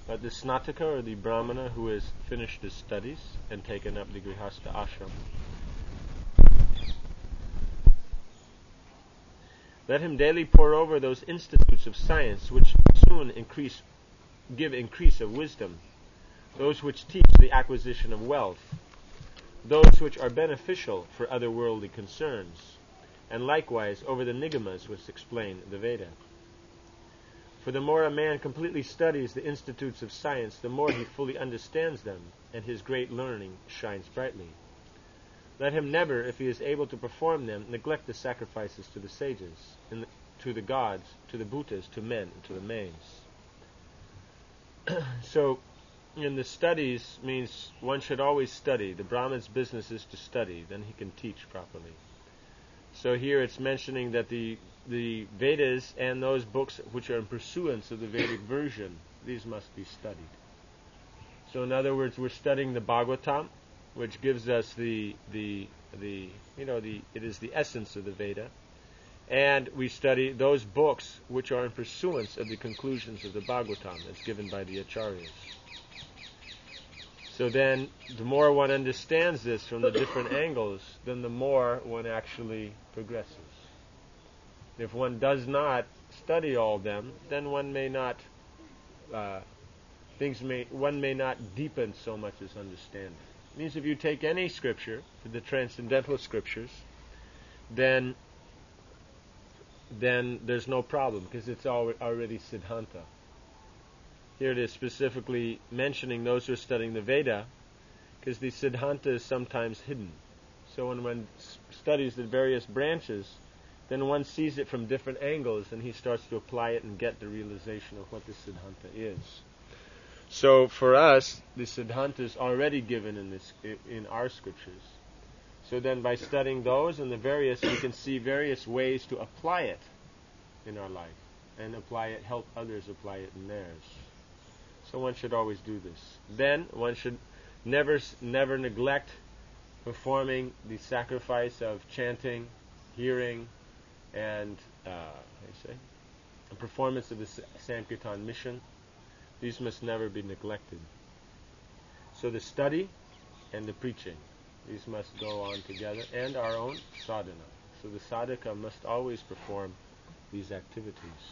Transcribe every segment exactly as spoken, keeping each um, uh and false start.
But the Snataka, or the Brahmana who has finished his studies and taken up the Grihastha ashram, let him daily pore over those institutes of science which soon increase, give increase of wisdom, those which teach the acquisition of wealth, those which are beneficial for other worldly concerns, and likewise over the nigamas which explain the Veda. For the more a man completely studies the institutes of science, the more he fully understands them, and his great learning shines brightly. Let him never, if he is able to perform them, neglect the sacrifices to the sages, and to the gods, to the bhutas, to men, and to the mains. So, in the studies means one should always study. The Brahman's business is to study, then he can teach properly. So here it's mentioning that the the Vedas and those books which are in pursuance of the Vedic version, these must be studied. So in other words, we're studying the Bhagavatam, which gives us the the the you know the it is the essence of the Veda, and we study those books which are in pursuance of the conclusions of the Bhagavatam as given by the Acharyas. So then, the more one understands this from the different angles, then the more one actually progresses. If one does not study all of them, then one may not uh, things may one may not deepen so much as understanding. It means if you take any scripture, the transcendental scriptures, then then there's no problem because it's al- already Siddhanta. Here it is specifically mentioning those who are studying the Veda, because the Siddhanta is sometimes hidden. So when one s- studies the various branches, then one sees it from different angles, and he starts to apply it and get the realization of what the Siddhanta is. So for us, the Siddhanta is already given in this in our scriptures. So then by studying those and the various, we can see various ways to apply it in our life, and apply it, help others apply it in theirs. So one should always do this. Then one should never never neglect performing the sacrifice of chanting, hearing, and uh, how do you say, the performance of the Sankirtan mission. These must never be neglected. So the study and the preaching, these must go on together, and our own sadhana. So the sadhaka must always perform these activities.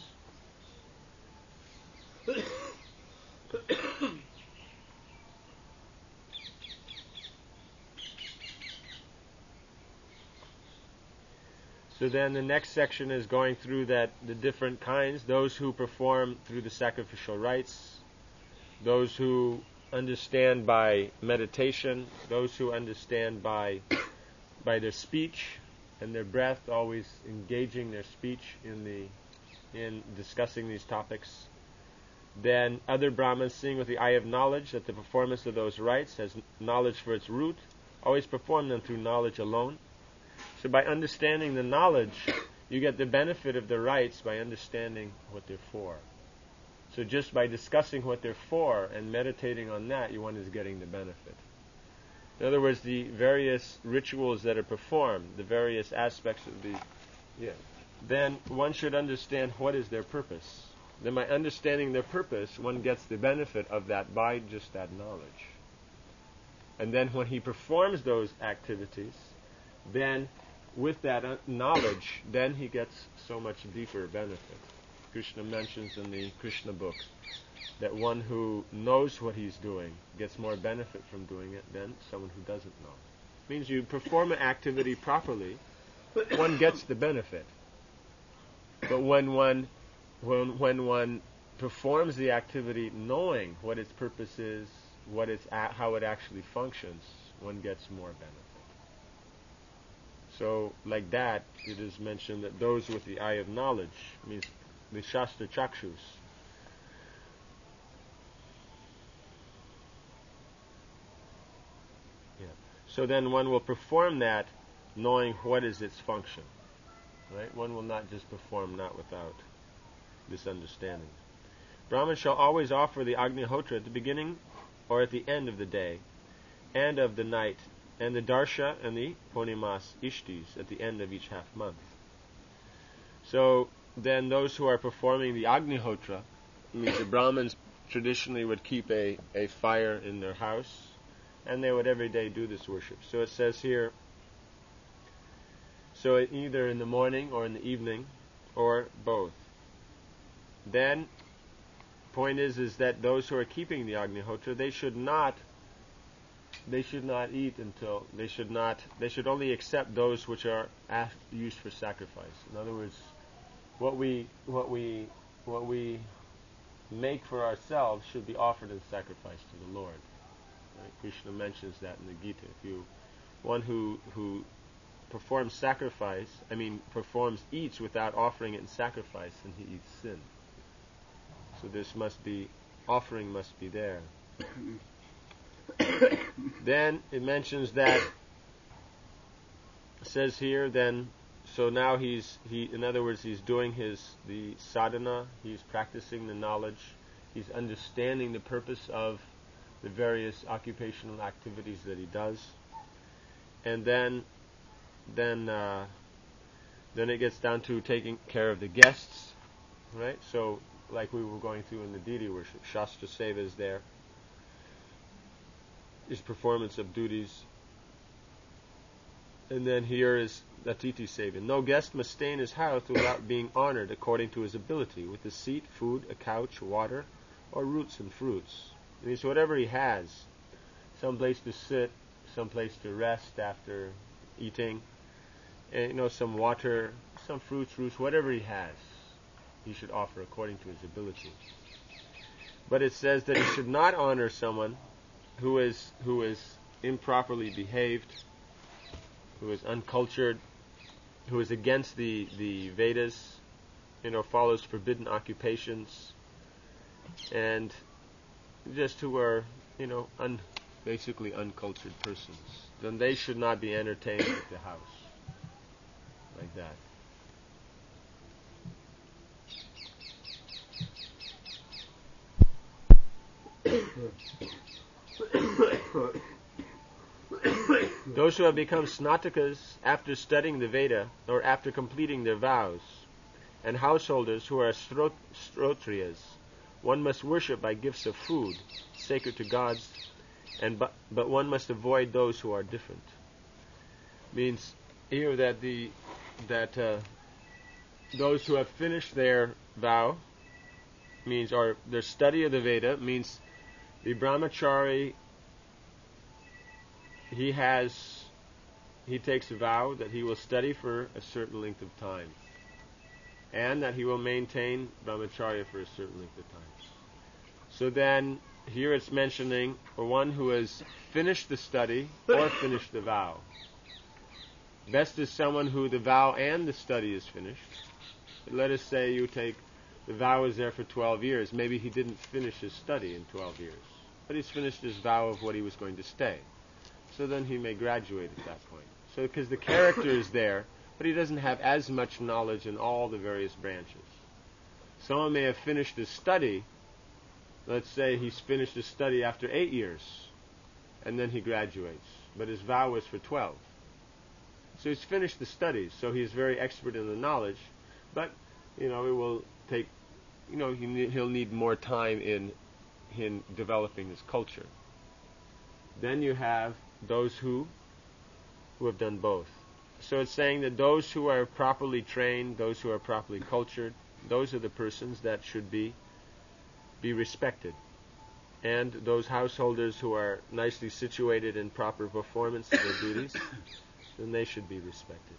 So then the next section is going through that the different kinds, those who perform through the sacrificial rites, those who understand by meditation, those who understand by by their speech and their breath, always engaging their speech in the in discussing these topics. Then other Brahmins, seeing with the eye of knowledge that the performance of those rites has knowledge for its root, always perform them through knowledge alone. So by understanding the knowledge, you get the benefit of the rites by understanding what they're for. So just by discussing what they're for and meditating on that, one is getting the benefit. In other words, the various rituals that are performed, the various aspects of the... Yeah. Then one should understand what is their purpose. Then by understanding their purpose, one gets the benefit of that by just that knowledge. And then when he performs those activities, then with that uh, knowledge, then he gets so much deeper benefit. Krishna mentions in the Krishna book that one who knows what he's doing gets more benefit from doing it than someone who doesn't know. It means you perform an activity properly, one gets the benefit. But when one when when one performs the activity knowing what its purpose is, what it's a- how it actually functions, one gets more benefit. So, like that, it is mentioned that those with the eye of knowledge, means the Shastra Chakshus, yeah. So then one will perform that knowing what is its function. Right? One will not just perform not without this understanding. Brahmins shall always offer the Agnihotra at the beginning or at the end of the day and of the night, and the Darsha and the Purnimas Ishtis at the end of each half month. So then those who are performing the Agnihotra, means the Brahmins traditionally would keep a, a fire in their house, and they would every day do this worship. So it says here, so either in the morning or in the evening, or both. Then, point is, is that those who are keeping the Agnihotra, they should not, they should not eat until, they should not, they should only accept those which are asked, used for sacrifice. In other words, what we, what we, what we make for ourselves should be offered in sacrifice to the Lord. Right? Krishna mentions that in the Gita. If you, one who who performs sacrifice, I mean performs eats without offering it in sacrifice, and he eats sin. So this must be, offering must be there. Then it mentions that, it says here then, so now he's, he, in other words, he's doing his, the sadhana, he's practicing the knowledge, he's understanding the purpose of the various occupational activities that he does. And then, then, uh, then it gets down to taking care of the guests, right? So, like we were going through in the deity worship, Shastra Seva is there, is performance of duties. And then here is Atiti Seva. No guest must stay in his house without being honored according to his ability, with a seat, food, a couch, water, or roots and fruits. I mean, so whatever he has, some place to sit, some place to rest after eating, and, you know, some water, some fruits, roots, whatever he has, he should offer according to his ability. But it says that he should not honor someone who is who is improperly behaved, who is uncultured, who is against the, the Vedas, you know, follows forbidden occupations, and just who are, you know, un, basically uncultured persons. Then they should not be entertained at the house. Like that. Those who have become snatakas after studying the Veda or after completing their vows, and householders who are strot- strotriyas, one must worship by gifts of food, sacred to gods, and but, but one must avoid those who are different. Means here that the that uh, those who have finished their vow means, or their study of the Veda means, the brahmachari, he has, he takes a vow that he will study for a certain length of time, and that he will maintain brahmacharya for a certain length of time. So then, here it's mentioning for one who has finished the study or finished the vow. Best is someone who the vow and the study is finished. But let us say you take, the vow is there for twelve years. Maybe he didn't finish his study in twelve years, but he's finished his vow of what he was going to stay. So then he may graduate at that point. So because the character is there, but he doesn't have as much knowledge in all the various branches. Someone may have finished his study. Let's say he's finished his study after eight years, and then he graduates. But his vow was for twelve. So he's finished the studies, so he's very expert in the knowledge, but, you know, it will take, you know, he ne- he'll need more time in in developing his culture. Then you have those who who have done both. So it's saying that those who are properly trained, those who are properly cultured, those are the persons that should be be respected. And those householders who are nicely situated in proper performance of their duties, then they should be respected.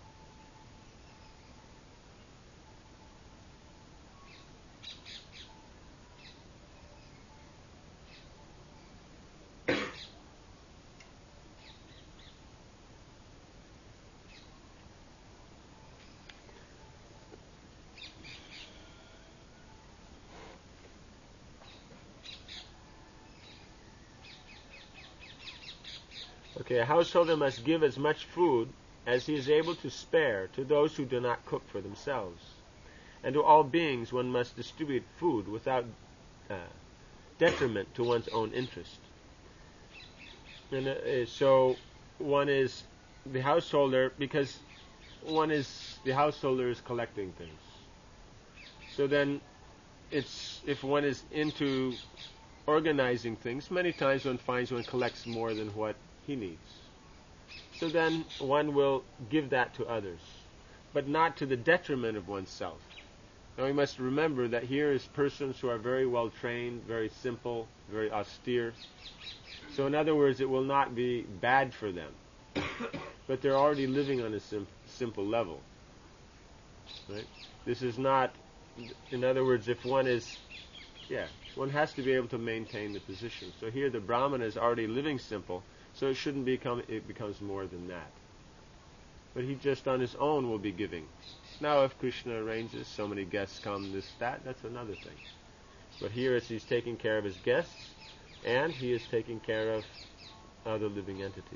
Okay, a householder must give as much food as he is able to spare to those who do not cook for themselves. And to all beings one must distribute food without uh, detriment to one's own interest. And uh, so one is the householder, because one is, the householder is collecting things. So then it's, if one is into organizing things, many times one finds one collects more than what he needs. So then one will give that to others, but not to the detriment of oneself. Now we must remember that here is persons who are very well trained, very simple, very austere. So in other words, it will not be bad for them. But they're already living on a sim- simple level. Right? This is not, in other words, if one is, yeah, one has to be able to maintain the position. So here the Brahmana is already living simple, so it shouldn't become, it becomes more than that. But he just on his own will be giving. Now if Krishna arranges, so many guests come, this, that, that's another thing. But here it's he's taking care of his guests, and he is taking care of other living entities.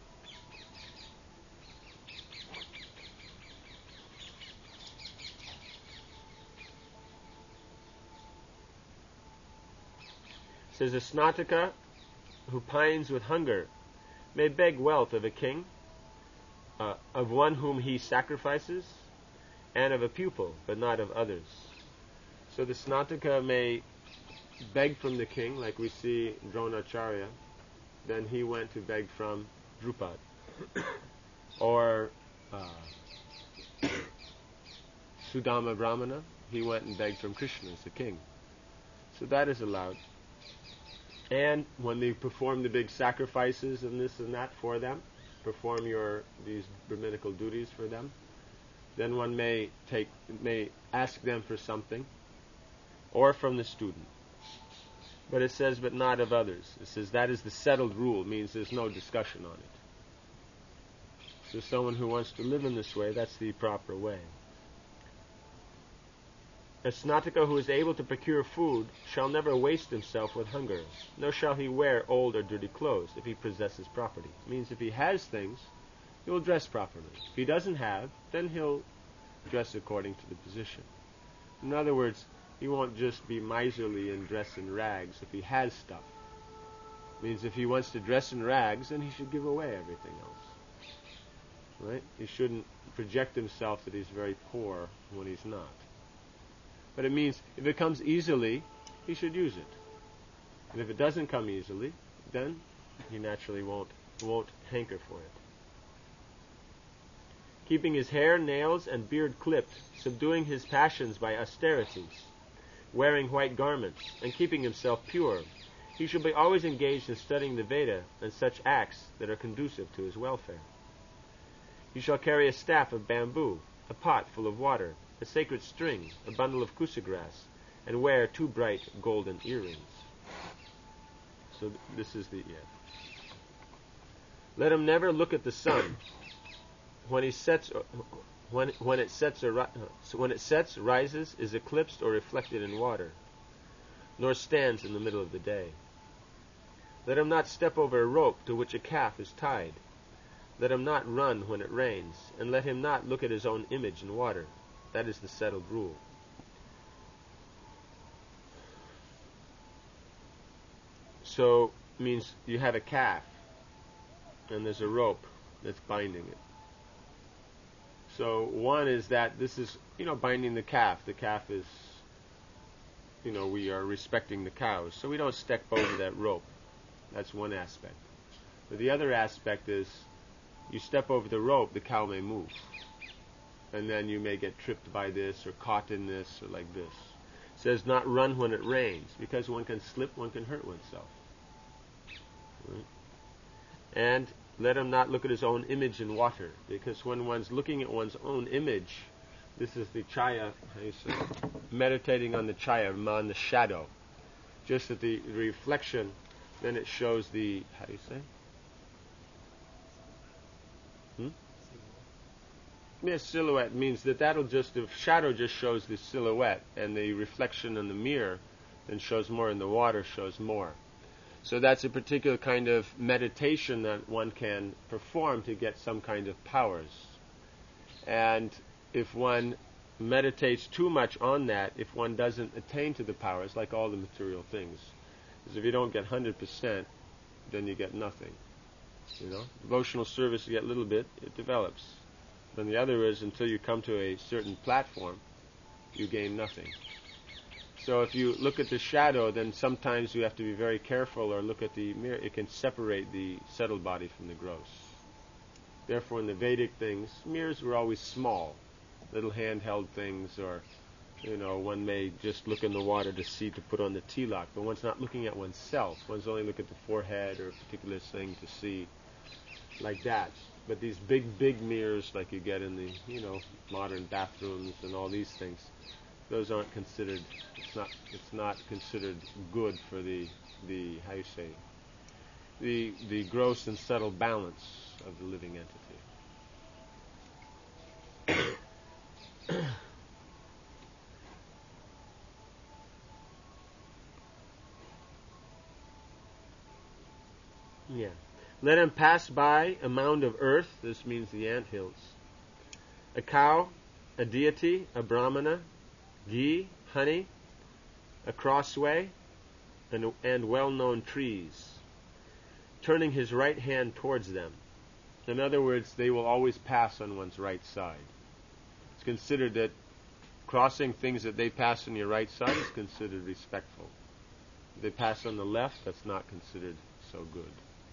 It says, a Snataka who pines with hunger may beg wealth of a king, uh, of one whom he sacrifices, and of a pupil, but not of others. So the Snataka may beg from the king, like we see Dronacharya. Then he went to beg from Drupad. Or uh, Sudama Brahmana, he went and begged from Krishna as the king. So that is allowed. And when they perform the big sacrifices and this and that for them, perform your these Brahminical duties for them, then one may take may ask them for something, or from the student. But it says, but not of others. It says that is the settled rule. It means there's no discussion on it. So someone who wants to live in this way, that's the proper way. A Snataka who is able to procure food shall never waste himself with hunger, nor shall he wear old or dirty clothes if he possesses property. It means if he has things, he will dress properly. If he doesn't have, then he'll dress according to the position. In other words, he won't just be miserly and dress in rags if he has stuff. It means if he wants to dress in rags, then he should give away everything else. Right? He shouldn't project himself that he's very poor when he's not. But it means if it comes easily, he should use it. And if it doesn't come easily, then he naturally won't won't hanker for it. Keeping his hair, nails, and beard clipped, subduing his passions by austerities, wearing white garments, and keeping himself pure, he should be always engaged in studying the Veda and such acts that are conducive to his welfare. He shall carry a staff of bamboo, a pot full of water, a sacred string, a bundle of kusagrass, and wear two bright golden earrings. So th- this is the yeah. Let him never look at the sun. When he sets, or, when when it sets, or ri- so when it sets, rises, is eclipsed or reflected in water, nor stands in the middle of the day. Let him not step over a rope to which a calf is tied. Let him not run when it rains, and let him not look at his own image in water. That is the settled rule. So, means you have a calf, and there's a rope that's binding it. So, one is that this is, you know, binding the calf. The calf is, you know, we are respecting the cows, so we don't step over that rope. That's one aspect. But the other aspect is, you step over the rope, the cow may move. And then you may get tripped by this, or caught in this, or like this. It says not run when it rains, because one can slip, one can hurt oneself. Right? And let him not look at his own image in water, because when one's looking at one's own image, this is the chaya, how you say, meditating on the chaya, on the shadow. Just at the reflection, then it shows the, how do you say? Hmm? Yeah, silhouette means that that'll just, the shadow just shows the silhouette, and the reflection in the mirror then shows more, and the water shows more. So that's a particular kind of meditation that one can perform to get some kind of powers. And if one meditates too much on that, if one doesn't attain to the powers, like all the material things, because if you don't get one hundred percent, then you get nothing. You know, devotional service, you get a little bit, it develops. Then the other is, until you come to a certain platform, you gain nothing. So if you look at the shadow, then sometimes you have to be very careful, or look at the mirror. It can separate the subtle body from the gross. Therefore, in the Vedic things, mirrors were always small, little handheld things, or, you know, one may just look in the water to see, to put on the tilak, but one's not looking at oneself. One's only looking at the forehead or a particular thing to see, like that. But these big, big mirrors, like you get in the, you know, modern bathrooms and all these things, those aren't considered. It's not. It's not considered good for the the how you say the the gross and subtle balance of the living entity. Yeah. Let him pass by a mound of earth. This means the ant hills. A cow, a deity, a brahmana, ghee, honey, a crossway, and, and well-known trees, turning his right hand towards them. In other words, they will always pass on one's right side. It's considered that crossing things that they pass on your right side is considered respectful. If they pass on the left, that's not considered so good.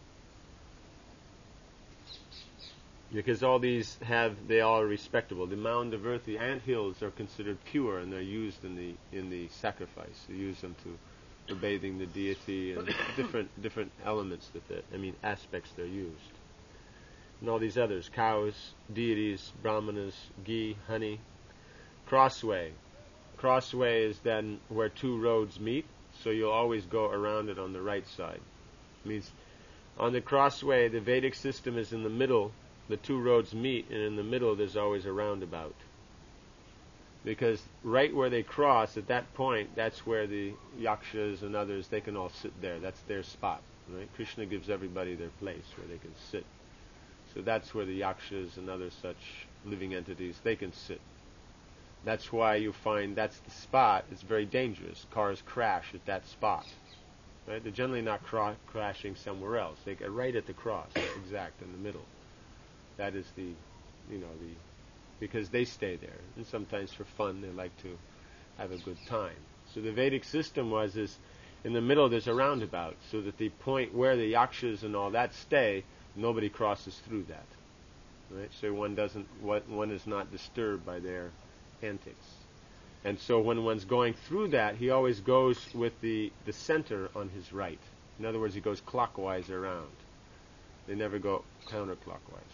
Because all these have, they all are respectable. The mound of earth, the ant hills are considered pure, and they're used in the in the sacrifice. They use them to for bathing the deity and different different elements that they, I mean aspects they're used. And all these others, cows, deities, brahmanas, ghee, honey, crossway. Crossway is then where two roads meet, so you'll always go around it on the right side. It means on the crossway, the Vedic system is in the middle. The two roads meet, and in the middle there's always a roundabout. Because right where they cross, at that point, that's where the yakshas and others, they can all sit there. That's their spot. Right? Krishna gives everybody their place where they can sit. So that's where the yakshas and other such living entities, they can sit. That's why you find that's the spot. It's very dangerous. Cars crash at that spot. Right? They're generally not cra- crashing somewhere else. They get right at the cross, exact in the middle. That is the, you know, the, because they stay there, and sometimes for fun they like to have a good time. So the Vedic system was is, in the middle there's a roundabout, so that the point where the yakshas and all that stay, nobody crosses through that. Right? So one doesn't, one is not disturbed by their antics. And so when one's going through that, he always goes with the, the center on his right. In other words, he goes clockwise around. They never go counterclockwise.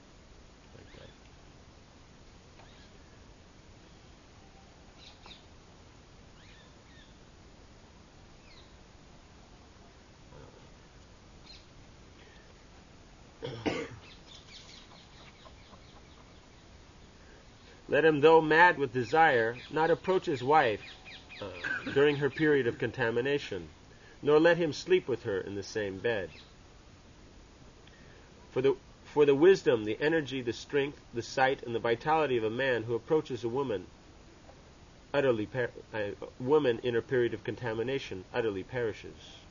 Let him, though mad with desire, not approach his wife uh, during her period of contamination, nor let him sleep with her in the same bed. For the for the wisdom, the energy, the strength, the sight, and the vitality of a man who approaches a woman utterly per- a woman in her period of contamination utterly perishes.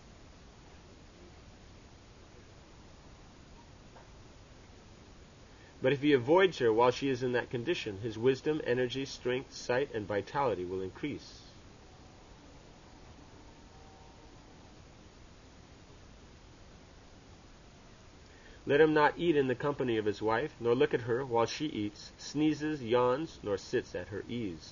But if he avoids her while she is in that condition, his wisdom, energy, strength, sight, and vitality will increase. Let him not eat in the company of his wife, nor look at her while she eats, sneezes, yawns, nor sits at her ease.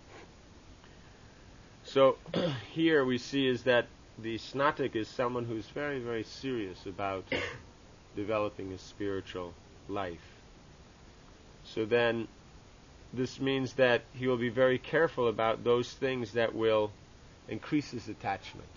So here we see is that the Snatik is someone who's very, very serious about developing his spiritual life. So then this means that he will be very careful about those things that will increase his attachment.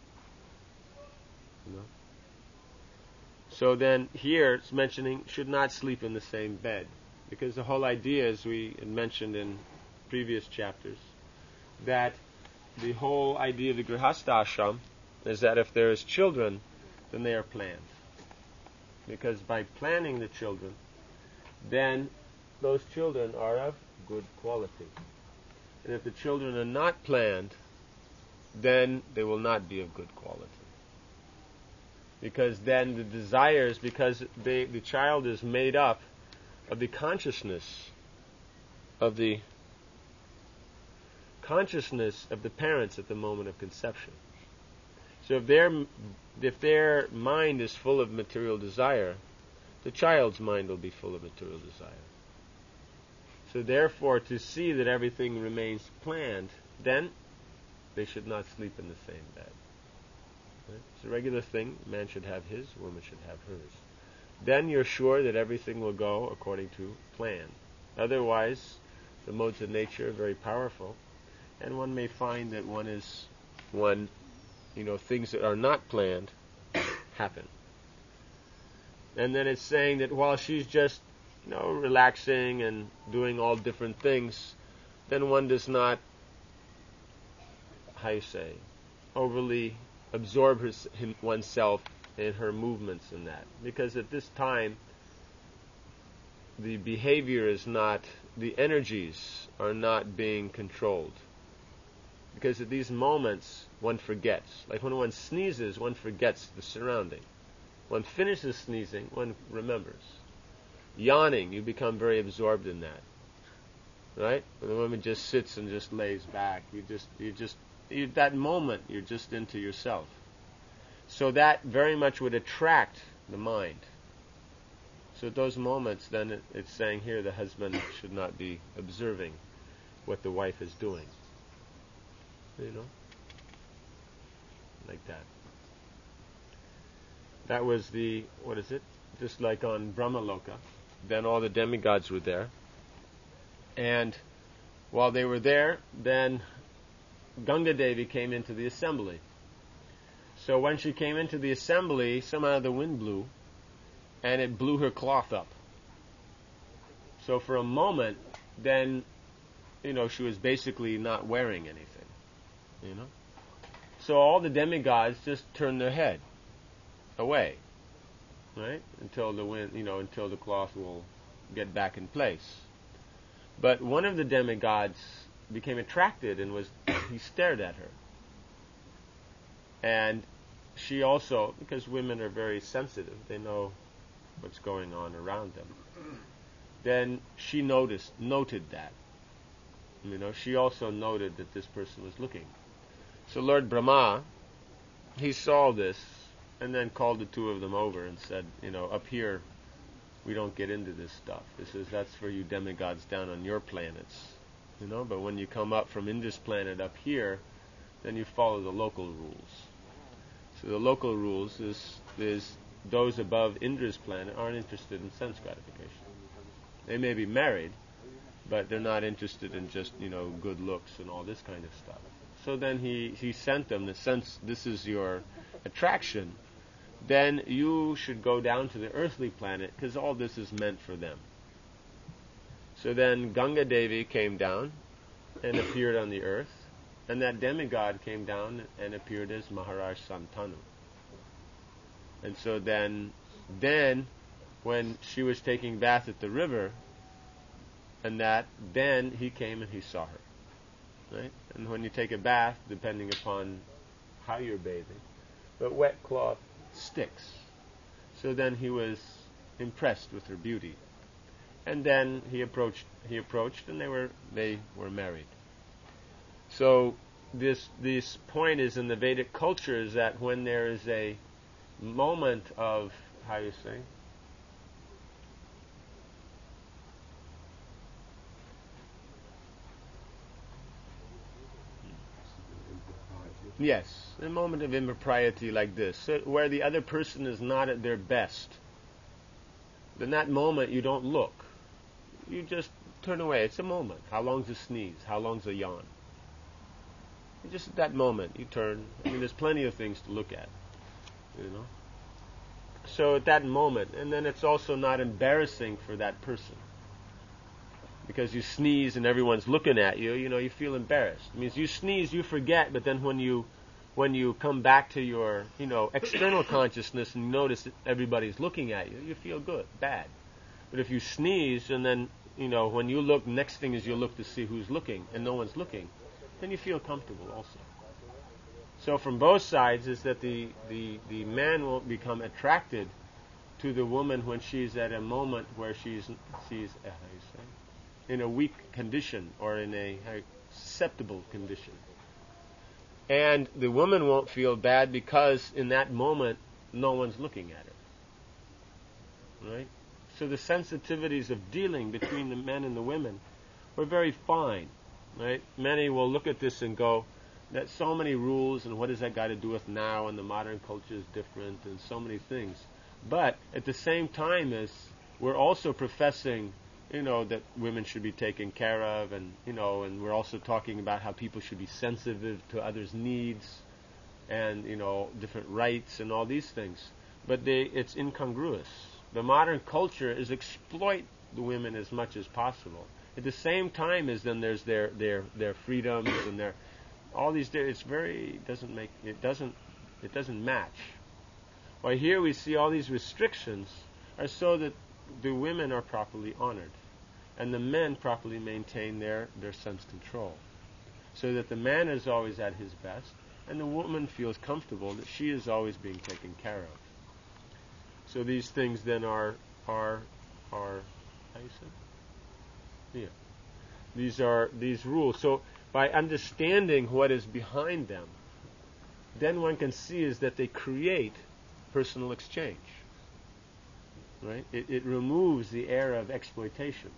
You know? So then here it's mentioning should not sleep in the same bed. Because the whole idea, as we had mentioned in previous chapters, that the whole idea of the Grihastha Ashram is that if there is children, then they are planned. Because by planning the children, then those children are of good quality. And if the children are not planned, then they will not be of good quality. Because then the desires, because they, the child is made up of the consciousness of the consciousness of the parents at the moment of conception. So if their if their mind is full of material desire, the child's mind will be full of material desire. So therefore, to see that everything remains planned, then they should not sleep in the same bed. Right? It's a regular thing. Man should have his, woman should have hers. Then you're sure that everything will go according to plan. Otherwise, the modes of nature are very powerful, and one may find that one is one, you know, things that are not planned happen. And then it's saying that while she's just, you know, relaxing and doing all different things, then one does not, how you say, overly absorb her, him, oneself in her movements in that. Because at this time, the behavior is not, the energies are not being controlled. Because at these moments, one forgets. Like when one sneezes, one forgets the surrounding. One finishes sneezing, one remembers. Yawning, you become very absorbed in that. Right? When the woman just sits and just lays back, you just, you just, you, that moment, you're just into yourself. So that very much would attract the mind. So at those moments, then it, it's saying here the husband should not be observing what the wife is doing. You know? Like that. That was the, what is it? Just like on Brahmaloka. Then all the demigods were there. And while they were there, then Ganga Devi came into the assembly. So when she came into the assembly, somehow the wind blew, and it blew her cloth up. So for a moment, then, you know, she was basically not wearing anything, you know. So all the demigods just turned their head away, right? Until the wind, you know, until the cloth will get back in place. But one of the demigods became attracted and was, he stared at her. And she also, because women are very sensitive, they know what's going on around them. Then she noticed, noted that. You know, she also noted that this person was looking. So Lord Brahma, he saw this, and then called the two of them over and said, you know, up here, we don't get into this stuff. This is, that's for you demigods down on your planets. You know, but when you come up from Indra's planet up here, then you follow the local rules. So the local rules is, is those above Indra's planet aren't interested in sense gratification. They may be married, but they're not interested in just, you know, good looks and all this kind of stuff. So then he, he sent them, the sense this is your attraction, then you should go down to the earthly planet because all this is meant for them. So then Ganga Devi came down and appeared on the earth, and that demigod came down and appeared as Maharaj Santanu. And so then, then when she was taking bath at the river, and that, then he came and he saw her. Right? And when you take a bath, depending upon how you're bathing, but wet cloth sticks. So then he was impressed with her beauty. And then he approached he approached and they were they were married. So this this point is in the Vedic culture is that when there is a moment of, how you say, yes, a moment of impropriety like this, so where the other person is not at their best, in that moment you don't look. You just turn away. It's a moment. How long's a sneeze? How long's a yawn? Just at that moment, you turn. I mean, there's plenty of things to look at, you know. So at that moment, and then it's also not embarrassing for that person. Because you sneeze and everyone's looking at you, you know, you feel embarrassed. It means you sneeze, you forget, but then when you when you come back to your, you know, external consciousness and you notice that everybody's looking at you, you feel good, bad. But if you sneeze and then, you know, when you look, next thing is you look to see who's looking and no one's looking, then you feel comfortable also. So from both sides is that the, the, the man will become attracted to the woman when she's at a moment where she's, she's uh, how you say, in a weak condition or in a susceptible condition. And the woman won't feel bad because in that moment no one's looking at her. Right? So the sensitivities of dealing between the men and the women were very fine. Right? Many will look at this and go, that so many rules, and what does that got to do with now, and the modern culture is different, and so many things. But at the same time as we're also professing, you know, that women should be taken care of, and, you know, and we're also talking about how people should be sensitive to others' needs, and, you know, different rights and all these things. But they, it's incongruous. The modern culture is exploit the women as much as possible. At the same time as then there's their, their, their freedoms and their, all these, it's very, doesn't make, it doesn't, it doesn't match. While here we see all these restrictions are so that the women are properly honored and the men properly maintain their, their sense control. So that the man is always at his best and the woman feels comfortable that she is always being taken care of. So these things then are, are, are, how you say? Yeah. These are, these rules. So by understanding what is behind them, then one can see is that they create personal exchange. Right? It, it removes the air of exploitation.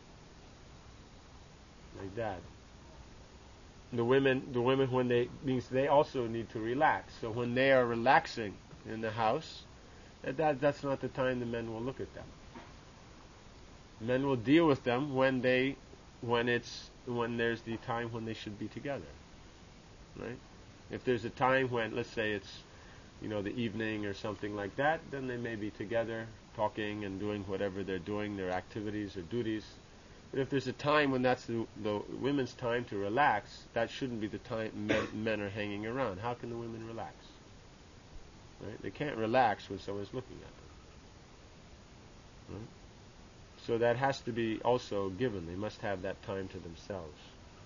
Like that. The women, the women when they, means they also need to relax. So when they are relaxing in the house, that that's not the time the men will look at them. Men will deal with them when they, when it's, when there's the time when they should be together. Right? If there's a time when, let's say it's, you know, the evening or something like that, then they may be together, talking and doing whatever they're doing, their activities or duties. But if there's a time when that's the, the women's time to relax, that shouldn't be the time men, men are hanging around. How can the women relax? Right? They can't relax when someone's looking at them. Right? So that has to be also given. They must have that time to themselves.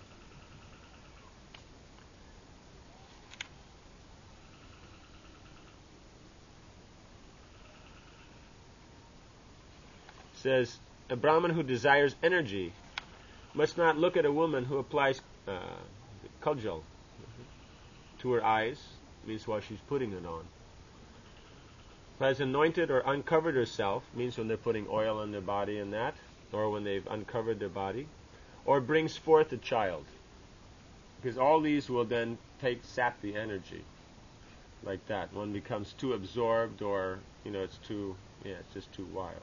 It says, a Brahmin who desires energy must not look at a woman who applies uh, kajal to her eyes, means while she's putting it on. Who has anointed or uncovered herself, means when they're putting oil on their body and that, or when they've uncovered their body, or brings forth a child. Because all these will then take, sap the energy. Like that. One becomes too absorbed or, you know, it's too, yeah, it's just too wild.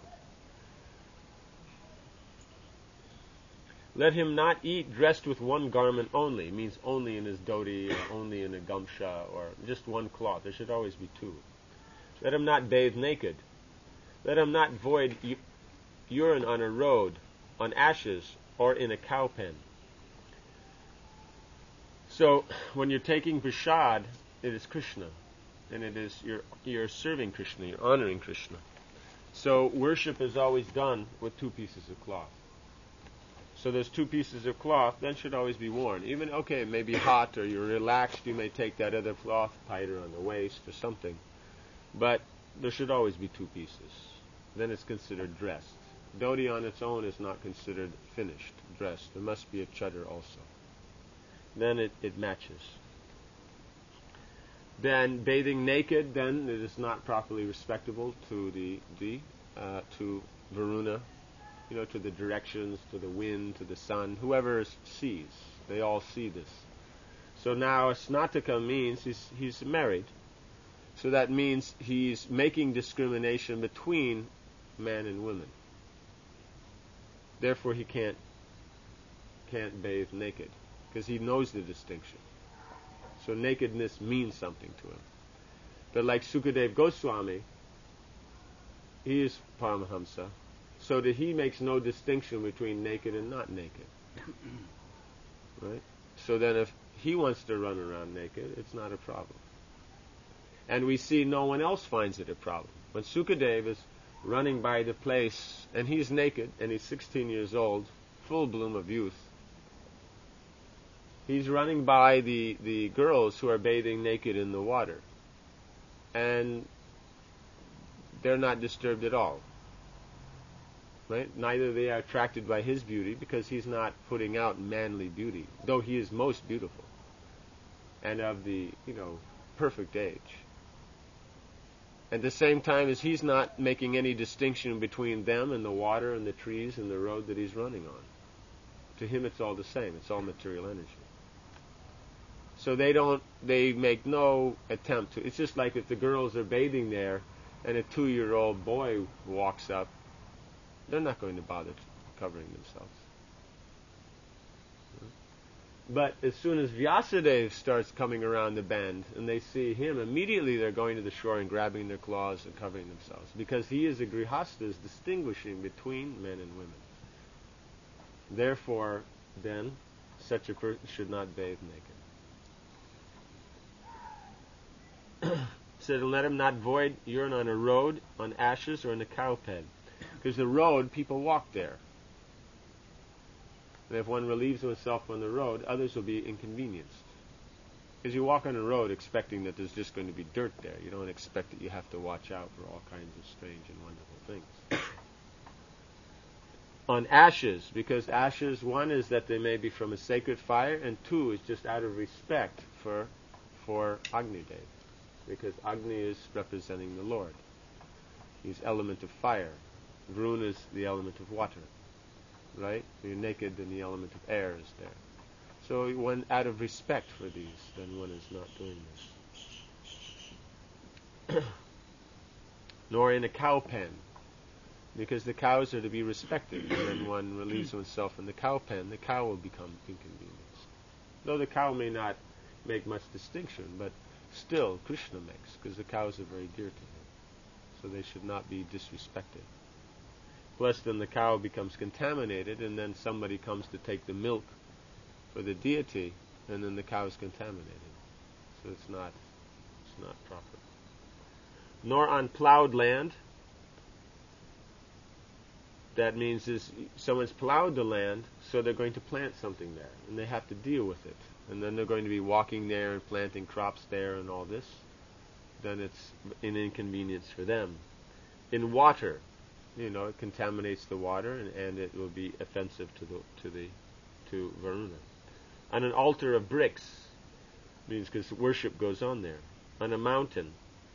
Let him not eat dressed with one garment only, means only in his dhoti, or only in a gamsha, or just one cloth. There should always be two. Let him not bathe naked. Let him not void u- urine on a road, on ashes, or in a cow pen. So, when you're taking prasad, it is Krishna, and it is you're you're serving Krishna, you're honoring Krishna. So worship is always done with two pieces of cloth. So those two pieces of cloth then should always be worn. Even, okay, it may be hot or you're relaxed, you may take that other cloth, tie it around the waist or something. But there should always be two pieces. Then it's considered dressed. Dhoti on its own is not considered finished, dressed. There must be a chadar also. Then it, it matches. Then bathing naked, then it is not properly respectable to the, the uh, to Varuna, you know, to the directions, to the wind, to the sun, whoever sees. They all see this. So now Snataka means he's, he's married. So that means he's making discrimination between man and women. Therefore he can't can't bathe naked, because he knows the distinction. So nakedness means something to him. But like Sukadeva Goswami, he is Paramahamsa, so that he makes no distinction between naked and not naked. Right? So then if he wants to run around naked, it's not a problem. And we see no one else finds it a problem. When Sukadeva is running by the place, and he's naked, and he's sixteen years old, full bloom of youth, he's running by the, the girls who are bathing naked in the water. And they're not disturbed at all. Right? Neither they are attracted by his beauty, because he's not putting out manly beauty, though he is most beautiful and of the, you know, perfect age. At the same time as he's not making any distinction between them and the water and the trees and the road that he's running on. To him it's all the same. It's all material energy. So they don't, they make no attempt to, it's just like if the girls are bathing there and a two-year-old boy walks up, they're not going to bother covering themselves. But as soon as Vyasadeva starts coming around the bend and they see him, immediately they're going to the shore and grabbing their claws and covering themselves, because he is a grihasta, is distinguishing between men and women. Therefore, then, such a person should not bathe naked. Said, let him not void urine on a road, on ashes, or in a cow pen. Because the road, people walk there. And if one relieves himself on the road, others will be inconvenienced. Because you walk on a road expecting that there's just going to be dirt there. You don't expect that you have to watch out for all kinds of strange and wonderful things. On ashes, because ashes, one is that they may be from a sacred fire, and two is just out of respect for for Agni Dev. Because Agni is representing the Lord. He's element of fire. Varuna is the element of water. Right? You're naked, then the element of air is there. So one, out of respect for these, then one is not doing this. Nor in a cow pen, because the cows are to be respected. And when one relieves oneself in the cow pen, the cow will become inconvenienced. Though the cow may not make much distinction, but still Krishna makes, because the cows are very dear to him. So they should not be disrespected. Plus then the cow becomes contaminated, and then somebody comes to take the milk for the deity, and then the cow is contaminated. So it's not it's not proper. Nor on plowed land. That means is someone's plowed the land, so they're going to plant something there, and they have to deal with it. And then they're going to be walking there and planting crops there and all this. Then it's an inconvenience for them. In water, you know, it contaminates the water, and, and it will be offensive to the to the to Varuna. On an altar of bricks, means because worship goes on there. On a mountain,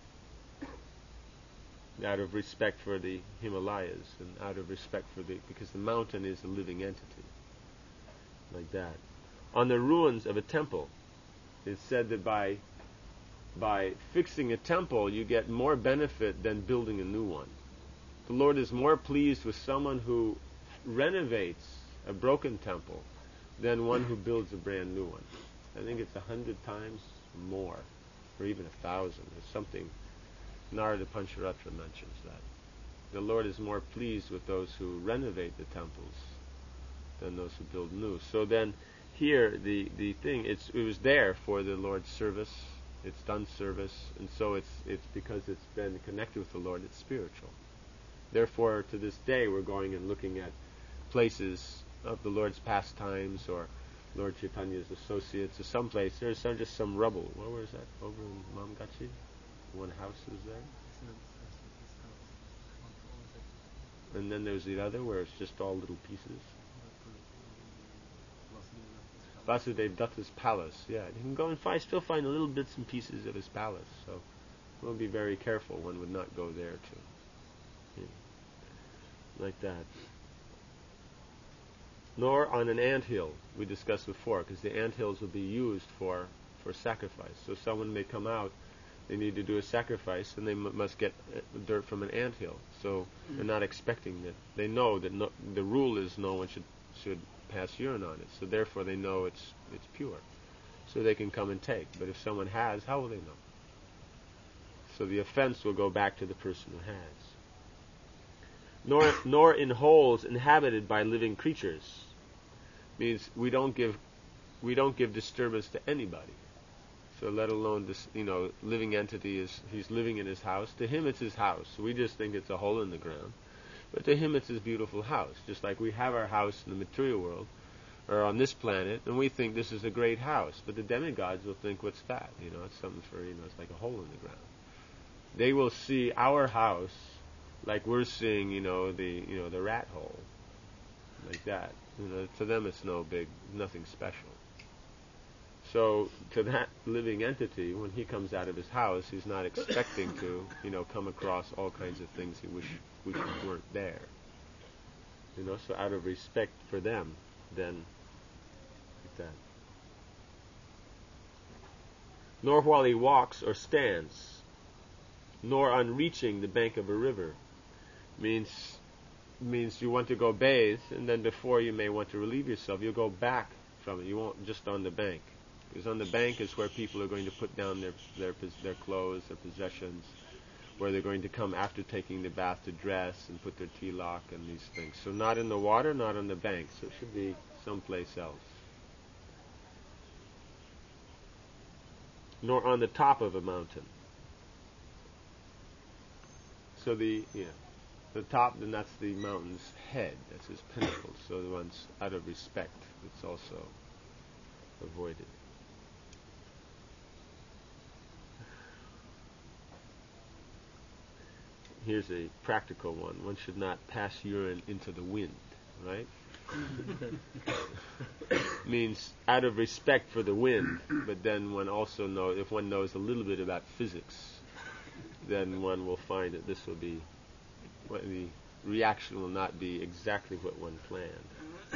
out of respect for the Himalayas, and out of respect for the, because the mountain is a living entity, like that. On the ruins of a temple, it's said that by by fixing a temple, you get more benefit than building a new one. The Lord is more pleased with someone who renovates a broken temple than one who builds a brand new one. I think it's a hundred times more, or even a thousand. There's something, Narada Pancharatra mentions that. The Lord is more pleased with those who renovate the temples than those who build new. So then, here, the, the thing, it's, it was there for the Lord's service. It's done service, and so it's it's because it's been connected with the Lord, it's spiritual. Therefore, to this day, we're going and looking at places of the Lord's pastimes, or Lord Chaitanya's associates, or someplace. There's some, just some rubble. Where was that? Over in Mamgachi? One house was there. And then there's the other where it's just all little pieces. Vasudeva Datta's palace. Yeah, you can go and find, still find little bits and pieces of his palace. So we'll be very careful. One would not go there too. Yeah. Like that. Nor on an anthill, we discussed before, because the anthills will be used for, for sacrifice. So someone may come out, they need to do a sacrifice, and they m- must get uh, dirt from an anthill. So they're not expecting that. They know that no, the rule is no one should should pass urine on it. So therefore they know it's it's pure. So they can come and take. But if someone has, how will they know? So the offense will go back to the person who has. Nor nor in holes inhabited by living creatures. Means we don't give we don't give disturbance to anybody. So let alone this, you know, living entity is, he's living in his house. To him it's his house. We just think it's a hole in the ground. But to him it's his beautiful house. Just like we have our house in the material world, or on this planet, and we think this is a great house. But the demigods will think, what's that? You know, it's something for, you know, it's like a hole in the ground. They will see our house like we're seeing, you know, the you know the rat hole, like that. You know, to them it's no big, nothing special. So to that living entity, when he comes out of his house, he's not expecting to, you know, come across all kinds of things he wish wish weren't there. You know, so out of respect for them, then like that. Nor while he walks or stands, nor on reaching the bank of a river. Means means you want to go bathe, and then before you may want to relieve yourself, you'll go back from it. You won't just on the bank. Because on the bank is where people are going to put down their their their clothes, their possessions, where they're going to come after taking the bath to dress and put their tilak and these things. So not in the water, not on the bank. So it should be someplace else. Nor on the top of a mountain. So the yeah, the top, then that's the mountain's head. That's his pinnacle. So the one's out of respect, it's also avoided. Here's a practical one. One should not pass urine into the wind, right? Means out of respect for the wind, but then one also knows, if one knows a little bit about physics, then one will find that this will be, what the reaction will not be exactly what one planned.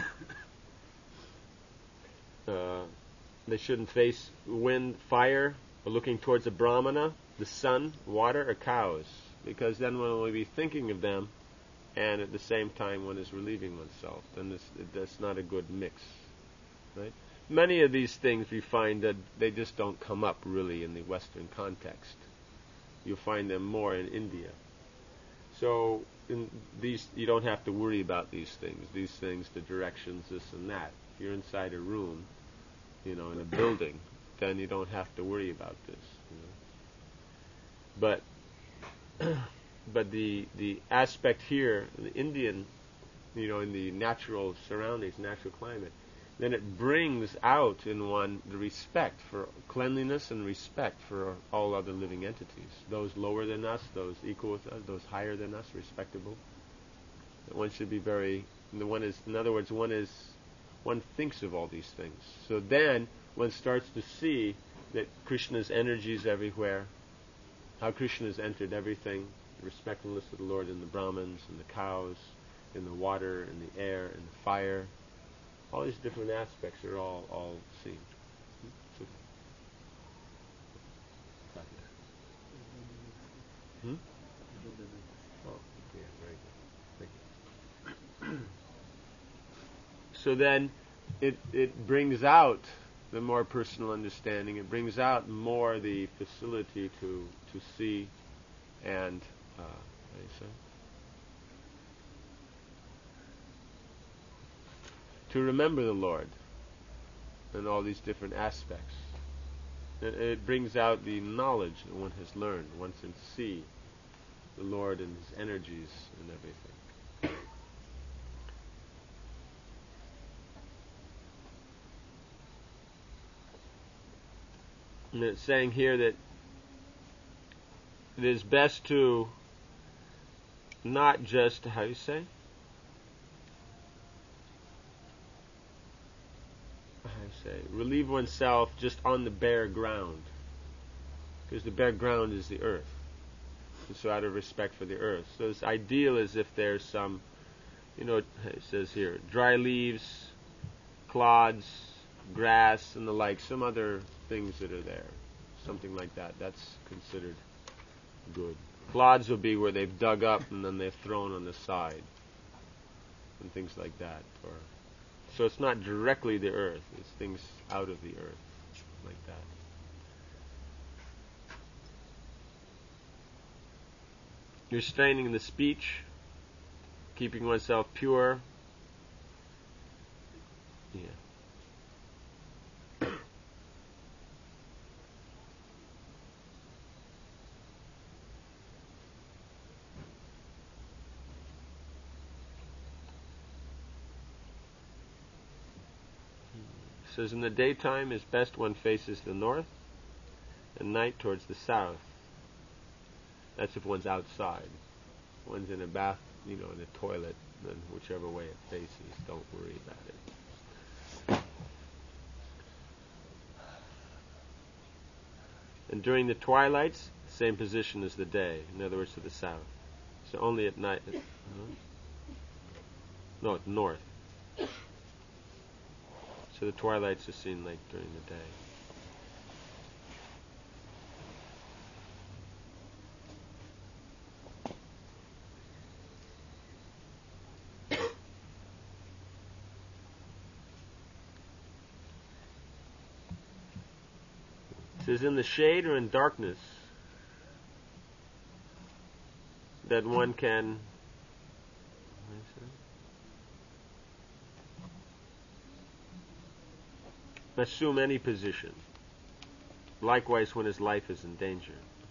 Uh, they shouldn't face wind, fire, or looking towards a brahmana, the sun, water, or cows, because then one will be thinking of them, and at the same time one is relieving oneself. Then this, that's not a good mix, right? Many of these things we find that they just don't come up really in the Western context. You'll find them more in India. So in these, you don't have to worry about these things. These things, the directions, this and that. If you're inside a room, you know, in a building, then you don't have to worry about this. You know. But but the the aspect here, the Indian, you know, in the natural surroundings, natural climate, then it brings out in one the respect for cleanliness and respect for all other living entities. Those lower than us, those equal with us, those higher than us, respectable. One should be very, the one is, in other words, one is, one thinks of all these things. So then one starts to see that Krishna's energy is everywhere, how Krishna has entered everything, respectfulness of the Lord in the Brahmins, in the cows, in the water, in the air, in the fire. All these different aspects are all, all seen. Hmm? Oh, yeah, very good. Thank you. So then it it brings out the more personal understanding. It brings out more the facility to to see and uh, what do you say? To remember the Lord in all these different aspects. It, it brings out the knowledge that one has learned. One can see the Lord and His energies and everything. And it's saying here that it is best to not just, how do you say? Say, relieve oneself just on the bare ground, because the bare ground is the earth, and so out of respect for the earth. So it's ideal as if there's some, you know, it says here, dry leaves, clods, grass, and the like, some other things that are there, something like that. That's considered good. Clods will be where they've dug up and then they've thrown on the side, and things like that, or so it's not directly the earth, it's things out of the earth, like that. Restraining the speech, keeping oneself pure. Yeah. It says in the daytime is best one faces the north, and night towards the south. That's if one's outside. one's in a bath, you know, in a toilet, then whichever way it faces, don't worry about it. And during the twilights, same position as the day, in other words, to the south. So only at night. Uh, no, at north. So the twilights are seen like during the day. It says, in the shade or in darkness, that one can assume any position. Likewise, when his life is in danger.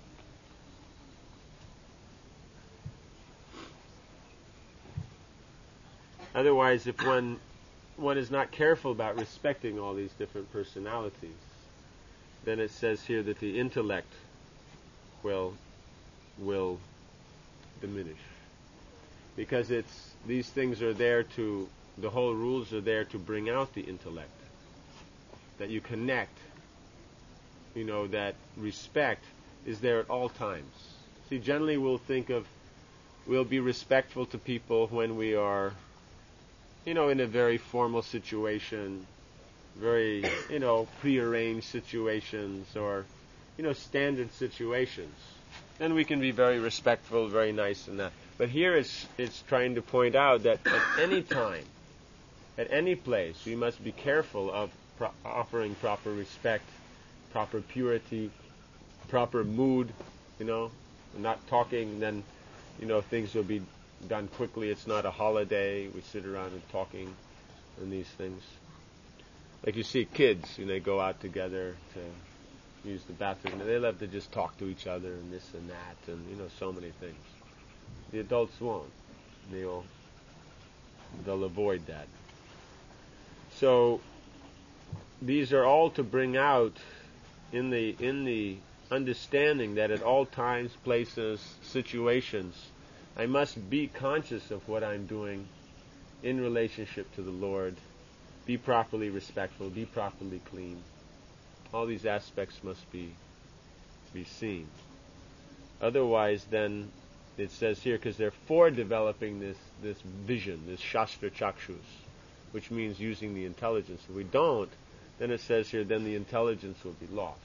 Otherwise, if one one is not careful about respecting all these different personalities, then it says here that the intellect will will diminish, because it's these things are there to the whole rules are there to bring out the intellect, that you connect, you know, that respect is there at all times. See, generally we'll think of we'll be respectful to people when we are, you know, in a very formal situation, very, you know, prearranged situations, or, you know, standard situations. Then we can be very respectful, very nice and that. But here it's, it's trying to point out that at any time, at any place, we must be careful of pro- offering proper respect, proper purity, proper mood, you know, not talking, then, you know, things will be done quickly. It's not a holiday. We sit around and talking and these things. Like you see kids, you know, they go out together to use the bathroom, and they love to just talk to each other and this and that, and, you know, so many things. The adults won't. They'll they'll avoid that. So these are all to bring out in the in the understanding that at all times, places, situations, I must be conscious of what I'm doing in relationship to the Lord, be properly respectful, be properly clean. All these aspects must be be seen. Otherwise, then, it says here, because they're for developing this, this vision, this Shastra Chakshus, which means using the intelligence. If we don't, then it says here, then the intelligence will be lost.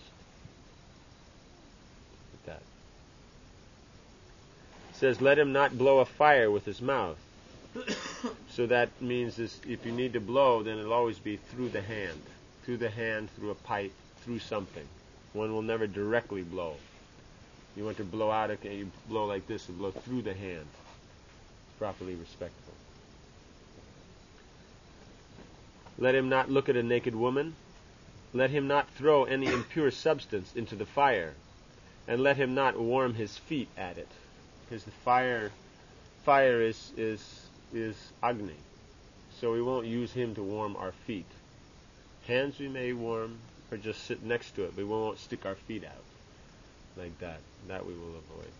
Like that. It says, let him not blow a fire with his mouth. So that means this, if you need to blow, then it'll always be through the hand. Through the hand, through a pipe, through something. One will never directly blow. You want to blow out, okay, you blow like this and blow through the hand. Properly respectful. Let him not look at a naked woman. Let him not throw any impure substance into the fire. And let him not warm his feet at it. Because the fire fire is, is, is Agni. So we won't use him to warm our feet. Hands we may warm, or just sit next to it, but we won't stick our feet out like that. That we will avoid.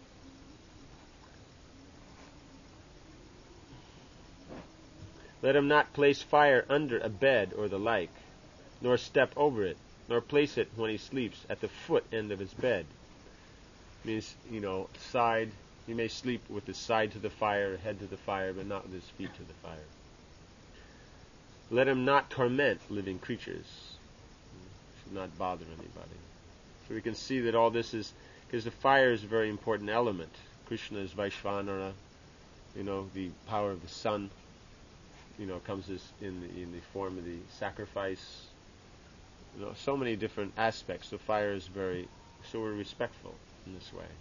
Let him not place fire under a bed or the like, nor step over it, nor place it when he sleeps at the foot end of his bed. Means, you know, side, he may sleep with his side to the fire, head to the fire, but not with his feet to the fire. Let him not torment living creatures. Should not bother anybody. So we can see that all this is, because the fire is a very important element. Krishna is Vaishvanara, you know, the power of the sun, you know, comes as in the, in the form of the sacrifice. You know, so many different aspects. So fire is very, so we're respectful in this way.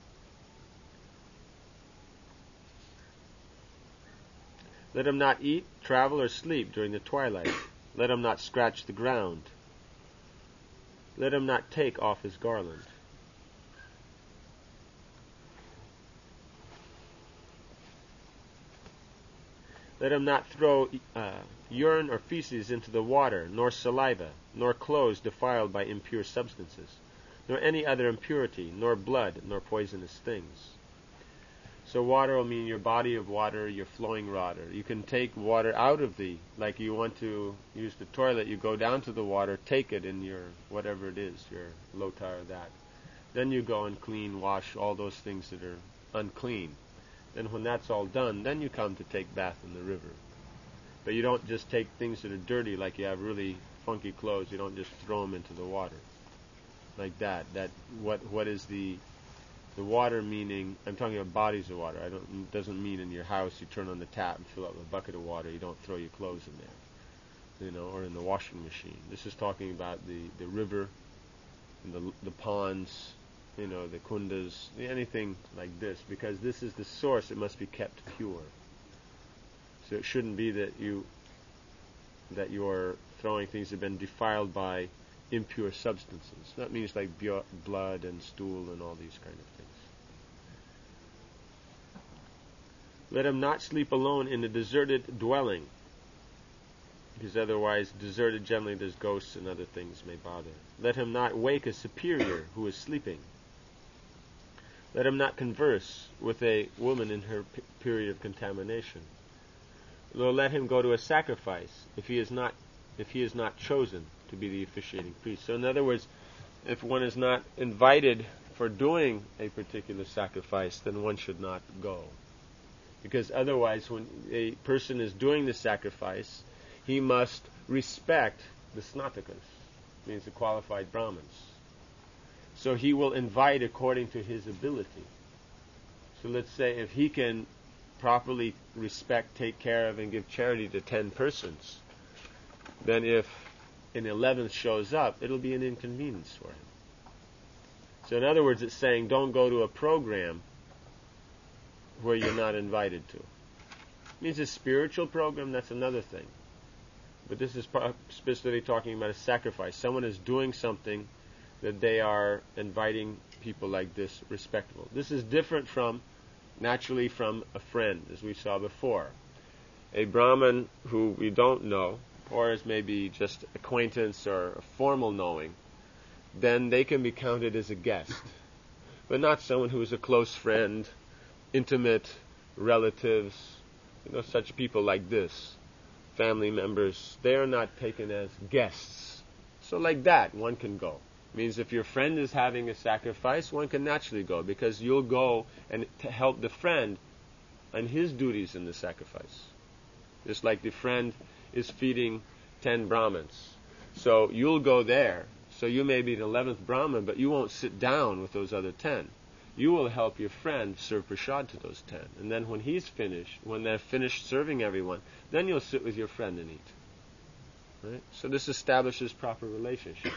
Let him not eat, travel, or sleep during the twilight. Let him not scratch the ground. Let him not take off his garland. Let him not throw uh, urine or feces into the water, nor saliva, nor clothes defiled by impure substances, nor any other impurity, nor blood, nor poisonous things. So water will mean your body of water, your flowing water. You can take water out of the, like you want to use the toilet, you go down to the water, take it in your, whatever it is, your lotar or that. Then you go and clean, wash all those things that are unclean. Then when that's all done, then you come to take bath in the river. But you don't just take things that are dirty, like you have really funky clothes, you don't just throw them into the water. Like that. That what what is the the water meaning? I'm talking about bodies of water. I don't. It doesn't mean in your house you turn on the tap and fill up a bucket of water. You don't throw your clothes in there, you know, or in the washing machine. This is talking about the the river, and the the ponds, you know, the kundas, anything like this, because this is the source. It must be kept pure. So it shouldn't be that you that you're throwing things that have been defiled by impure substances. That means like bu- blood and stool and all these kind of things. Let him not sleep alone in a deserted dwelling, because otherwise, deserted generally there's ghosts and other things may bother. Let him not wake a superior who is sleeping. Let him not converse with a woman in her p- period of contamination. Nor let him go to a sacrifice if he is not if he is not chosen to be the officiating priest. So in other words, if one is not invited for doing a particular sacrifice, then one should not go. Because otherwise, when a person is doing the sacrifice, he must respect the snatakas, means the qualified Brahmins. So he will invite according to his ability. So let's say if he can properly respect, take care of, and give charity to ten persons, then if an eleventh shows up, it'll be an inconvenience for him. So in other words, it's saying don't go to a program where you're not invited to. It means a spiritual program, that's another thing. But this is specifically talking about a sacrifice. Someone is doing something that they are inviting people like this respectable. This is different from, naturally, from a friend, as we saw before. A Brahmin who we don't know, or as maybe just acquaintance or a formal knowing, then they can be counted as a guest. But not someone who is a close friend, intimate relatives, you know, such people like this, family members, they are not taken as guests. So like that, one can go. It means if your friend is having a sacrifice, one can naturally go, because you'll go and to help the friend on his duties in the sacrifice. Just like the friend is feeding ten Brahmins. So you'll go there. So you may be the eleventh Brahmin, but you won't sit down with those other ten. You will help your friend serve prasad to those ten. And then when he's finished, when they're finished serving everyone, then you'll sit with your friend and eat. Right? So this establishes proper relationship.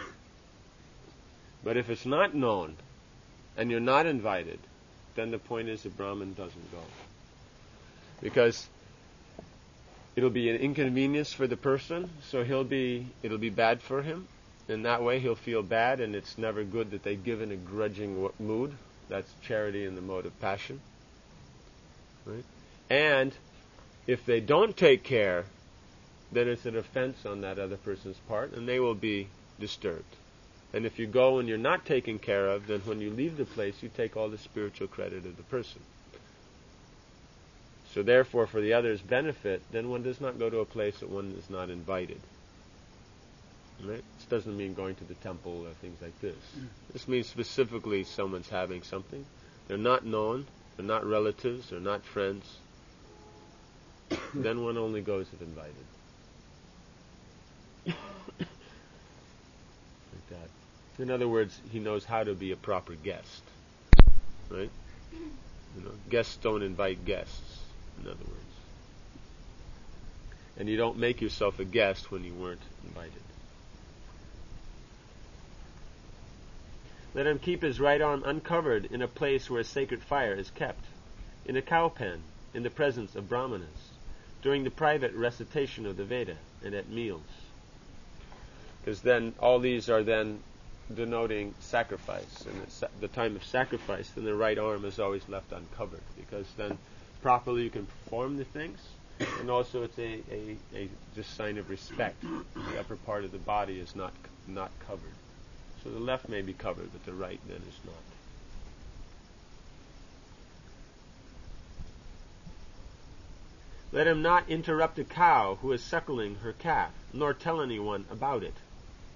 But if it's not known, and you're not invited, then the point is the Brahmin doesn't go. Because it'll be an inconvenience for the person, so he'll be it'll be bad for him. In that way, he'll feel bad, and it's never good that they give in a grudging w- mood. That's charity in the mode of passion. Right? And if they don't take care, then it's an offense on that other person's part, and they will be disturbed. And if you go and you're not taken care of, then when you leave the place, you take all the spiritual credit of the person. So therefore, for the other's benefit, then one does not go to a place that one is not invited. Right? This doesn't mean going to the temple or things like this. This means specifically someone's having something. They're not known, they're not relatives, they're not friends. Then one only goes if invited. Like that. In other words, he knows how to be a proper guest. Right? You know, guests don't invite guests, in other words. And you don't make yourself a guest when you weren't invited. Let him keep his right arm uncovered in a place where a sacred fire is kept, in a cow pen, in the presence of brahmanas, during the private recitation of the Veda, and at meals. Because then all these are then denoting sacrifice. And at the time of sacrifice, then the right arm is always left uncovered, because then properly you can perform the things, and also it's a, a, a just sign of respect. The upper part of the body is not not covered. So the left may be covered, but the right then is not. Let him not interrupt a cow who is suckling her calf, nor tell anyone about it.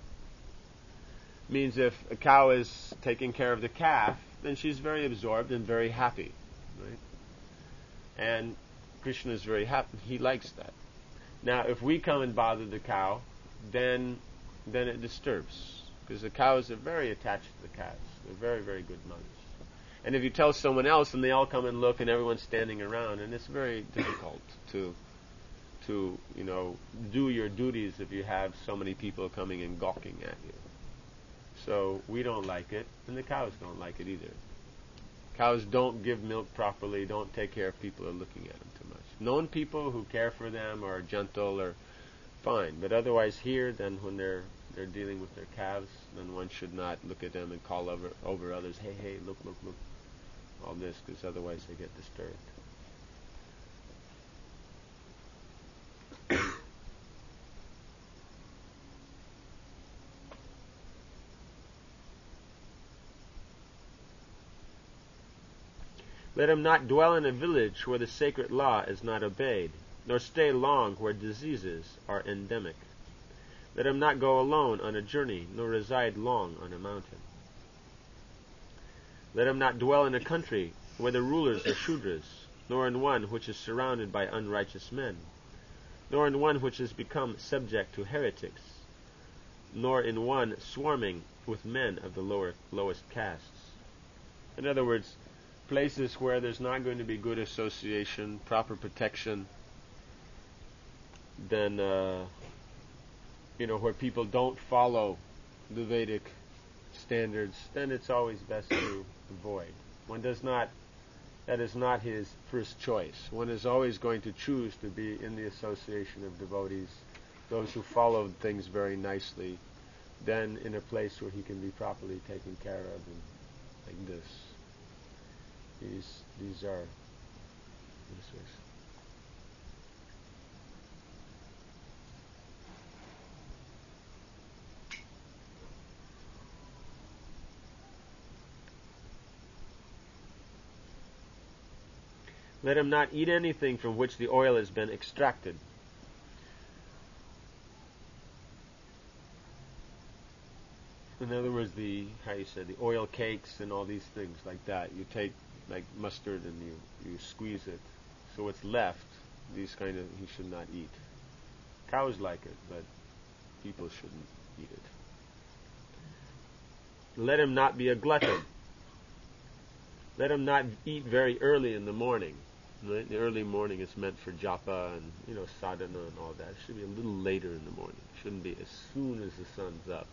Means if a cow is taking care of the calf, then she's very absorbed and very happy, right? And Krishna is very happy. He likes that. Now, if we come and bother the cow, then then it disturbs, because the cows are very attached to the calves. They're very, very good mothers. And if you tell someone else, and they all come and look, and everyone's standing around, and it's very difficult to, to you know, do your duties if you have so many people coming and gawking at you. So we don't like it, and the cows don't like it either. Cows don't give milk properly, don't take care of people who are looking at them too much. Known people who care for them or are gentle are fine, but otherwise here, then when they're they're dealing with their calves, then one should not look at them and call over over others, hey, hey, look, look, look, all this, because otherwise they get disturbed. Let him not dwell in a village where the sacred law is not obeyed, nor stay long where diseases are endemic. Let him not go alone on a journey, nor reside long on a mountain. Let him not dwell in a country where the rulers are Shudras, nor in one which is surrounded by unrighteous men, nor in one which has become subject to heretics, nor in one swarming with men of the lower lowest castes. In other words, places where there's not going to be good association, proper protection, then, uh, you know, where people don't follow the Vedic standards, then it's always best to avoid. One does not, that is not his first choice. One is always going to choose to be in the association of devotees, those who follow things very nicely, then in a place where he can be properly taken care of, and like this. These these are this is. Let him not eat anything from which the oil has been extracted. In other words, the how you said the oil cakes and all these things like that. You take like mustard and you, you squeeze it. So what's left, these kind of, he should not eat. Cows like it, but people shouldn't eat it. Let him not be a glutton. Let him not eat very early in the morning. Right? The early morning is meant for japa and, you know, sadhana and all that. It should be a little later in the morning. It shouldn't be as soon as the sun's up.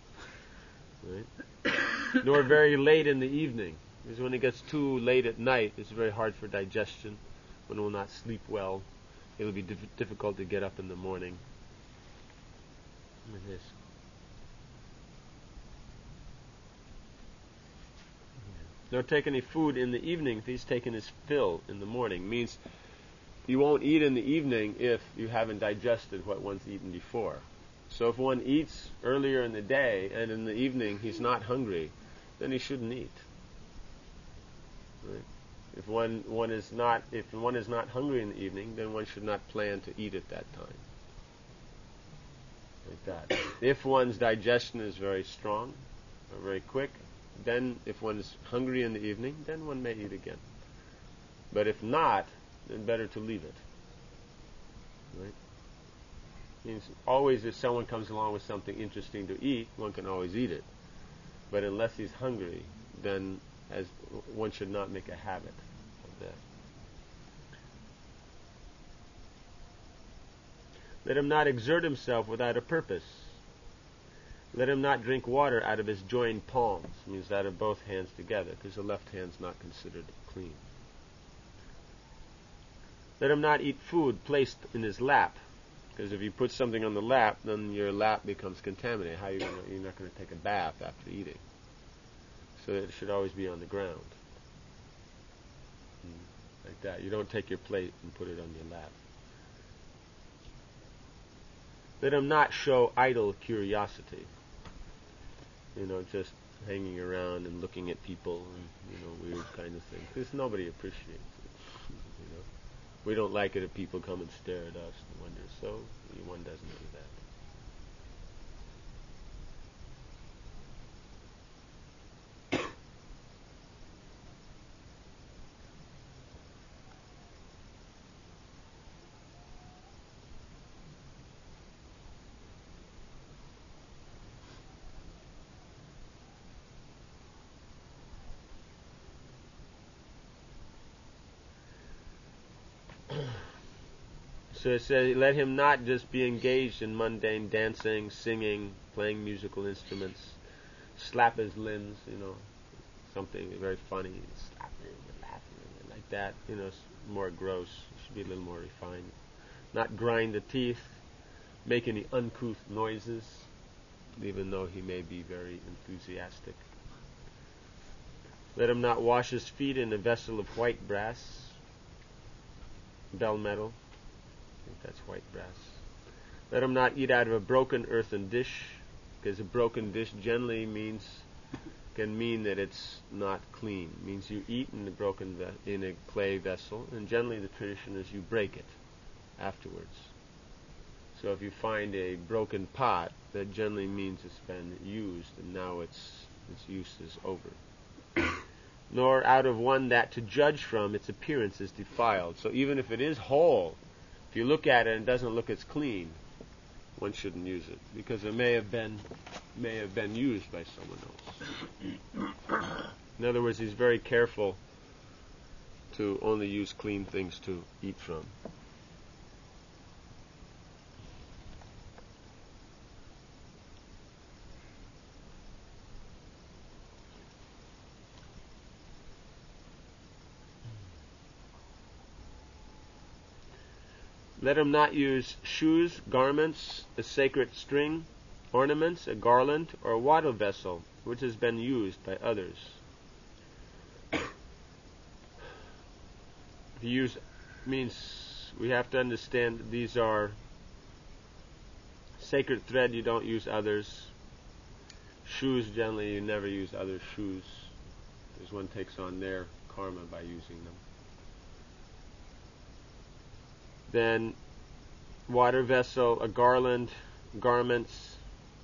Right? Nor very late in the evening. Because when it gets too late at night, it's very hard for digestion. One will not sleep well. It will be dif- difficult to get up in the morning. Like this. Nor take any food in the evening if he's taken his fill in the morning. Means you won't eat in the evening if you haven't digested what one's eaten before. So if one eats earlier in the day and in the evening he's not hungry, then he shouldn't eat. Right? If one one is not if one is not hungry in the evening, then one should not plan to eat at that time. Like that. If one's digestion is very strong or very quick, then if one is hungry in the evening, then one may eat again. But if not, then better to leave it. Right? Means always if someone comes along with something interesting to eat, one can always eat it. But unless he's hungry, then as one should not make a habit of that. Let him not exert himself without a purpose. Let him not drink water out of his joined palms, means out of both hands together, because the left hand's not considered clean. Let him not eat food placed in his lap, because if you put something on the lap, then your lap becomes contaminated. How are you gonna, you're not going to take a bath after eating. So it should always be on the ground. Like that. You don't take your plate and put it on your lap. Let him not show idle curiosity. You know, just hanging around and looking at people and, you know, weird kind of things. Because nobody appreciates it. You know. We don't like it if people come and stare at us and wonder, so one doesn't do that. So it says, let him not just be engaged in mundane dancing, singing, playing musical instruments, slap his limbs, you know, something very funny, slapping and laughing and like that, you know, it's more gross. It should be a little more refined. Not grind the teeth, make any uncouth noises, even though he may be very enthusiastic. Let him not wash his feet in a vessel of white brass, bell metal. I think that's white brass. Let him not eat out of a broken earthen dish, because a broken dish generally means can mean that it's not clean. It means you eat in a broken ve- in a clay vessel, and generally the tradition is you break it afterwards. So if you find a broken pot, that generally means it's been used, and now its its use is over. Nor out of one that to judge from its appearance is defiled. So even if it is whole, if you look at it and it doesn't look as clean, one shouldn't use it, because it may have been may have been used by someone else. In other words, he's very careful to only use clean things to eat from. Let him not use shoes, garments, a sacred string, ornaments, a garland, or a water vessel which has been used by others. If you use means we have to understand that these are sacred thread, you don't use others. Shoes, generally you never use other shoes, because one takes on their karma by using them. Then water vessel, a garland, garments,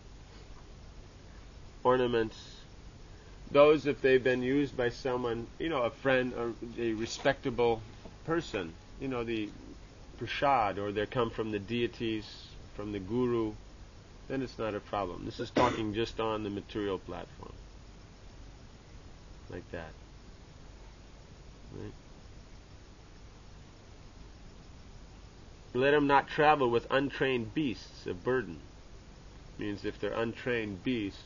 ornaments. Those, if they've been used by someone, you know, a friend or a respectable person, you know, the prasad, or they come from the deities, from the guru, then it's not a problem. This is talking just on the material platform. Like that. Right? Let him not travel with untrained beasts of burden. Means if they're untrained beasts,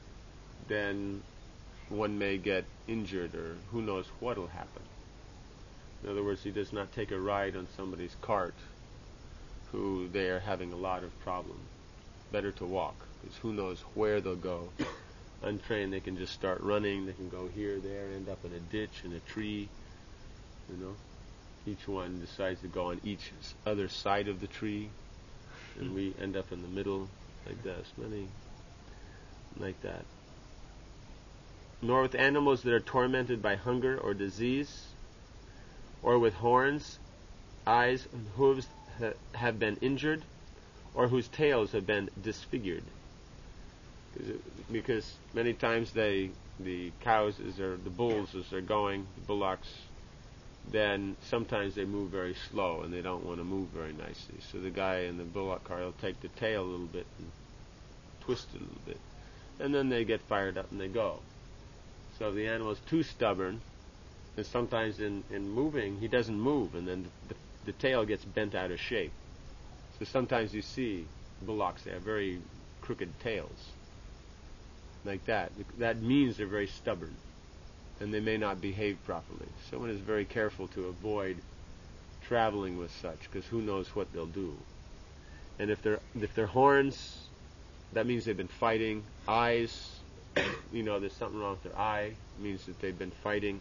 then one may get injured, or who knows what will happen. In other words, he does not take a ride on somebody's cart who they are having a lot of problem. Better to walk, because who knows where they'll go. Untrained, they can just start running, they can go here, there, end up in a ditch, in a tree, you know. Each one decides to go on each other side of the tree, and we end up in the middle, like this, many like that. Nor with animals that are tormented by hunger or disease, or with horns, eyes, and hooves ha- have been injured, or whose tails have been disfigured. Because many times they, the cows, as they're, the bulls, as they're going, the bullocks, then sometimes they move very slow and they don't want to move very nicely. So the guy in the bullock cart will take the tail a little bit and twist it a little bit. And then they get fired up and they go. So if the animal is too stubborn, and sometimes in, in moving, he doesn't move, and then the, the, the tail gets bent out of shape. So sometimes you see bullocks, they have very crooked tails. Like that. That means they're very stubborn, and they may not behave properly. So one is very careful to avoid traveling with such, because who knows what they'll do. And if they're if they're horns, that means they've been fighting. Eyes, you know, there's something wrong with their eye, it means that they've been fighting.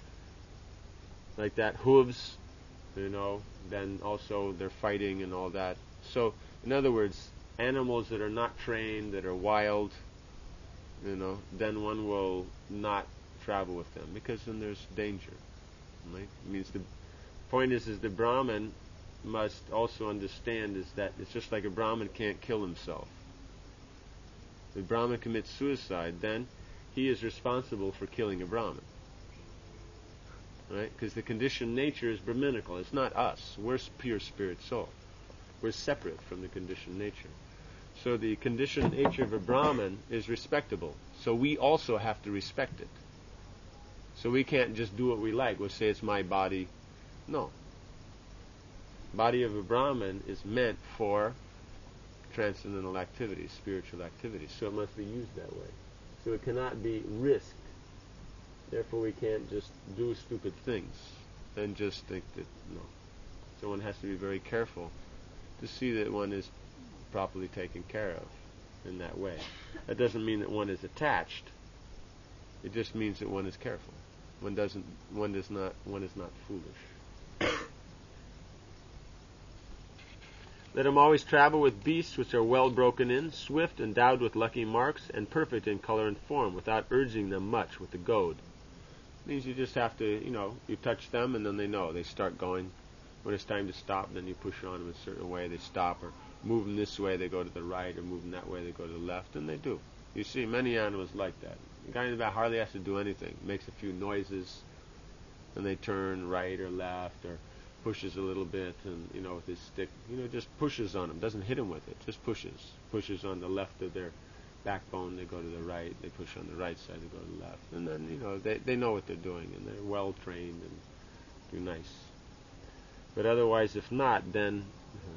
Like that. Hooves, you know, then also they're fighting and all that. So, in other words, animals that are not trained, that are wild, you know, then one will not travel with them, because then there's danger. Right? It means the point is, is the Brahman must also understand is that it's just like a Brahman can't kill himself. If a Brahman commits suicide, then he is responsible for killing a Brahman. Right? Because the conditioned nature is Brahminical. It's not us. We're pure spirit soul. We're separate from the conditioned nature. So the conditioned nature of a Brahman is respectable. So we also have to respect it. So we can't just do what we like. We'll say it's my body. No. Body of a Brahman is meant for transcendental activities, spiritual activities. So it must be used that way. So it cannot be risked. Therefore we can't just do stupid things and just think that, no. So one has to be very careful to see that one is properly taken care of in that way. That doesn't mean that one is attached. It just means that one is careful. One doesn't. One does not. One is not foolish. Let him always travel with beasts which are well broken in, swift, endowed with lucky marks, and perfect in color and form, without urging them much with the goad. It means you just have to, you know, you touch them, and then they know. They start going. When it's time to stop, then you push on them a certain way. They stop, or move them this way, they go to the right, or move them that way, they go to the left, and they do. You see many animals like that. The guy in the back hardly has to do anything. Makes a few noises, and they turn right or left, or pushes a little bit, and, you know, with his stick, you know, just pushes on them. Doesn't hit them with it, just pushes. Pushes on the left of their backbone, they go to the right. They push on the right side, they go to the left. And then, you know, they, they know what they're doing, and they're well trained, and do nice. But otherwise, if not, then... Uh,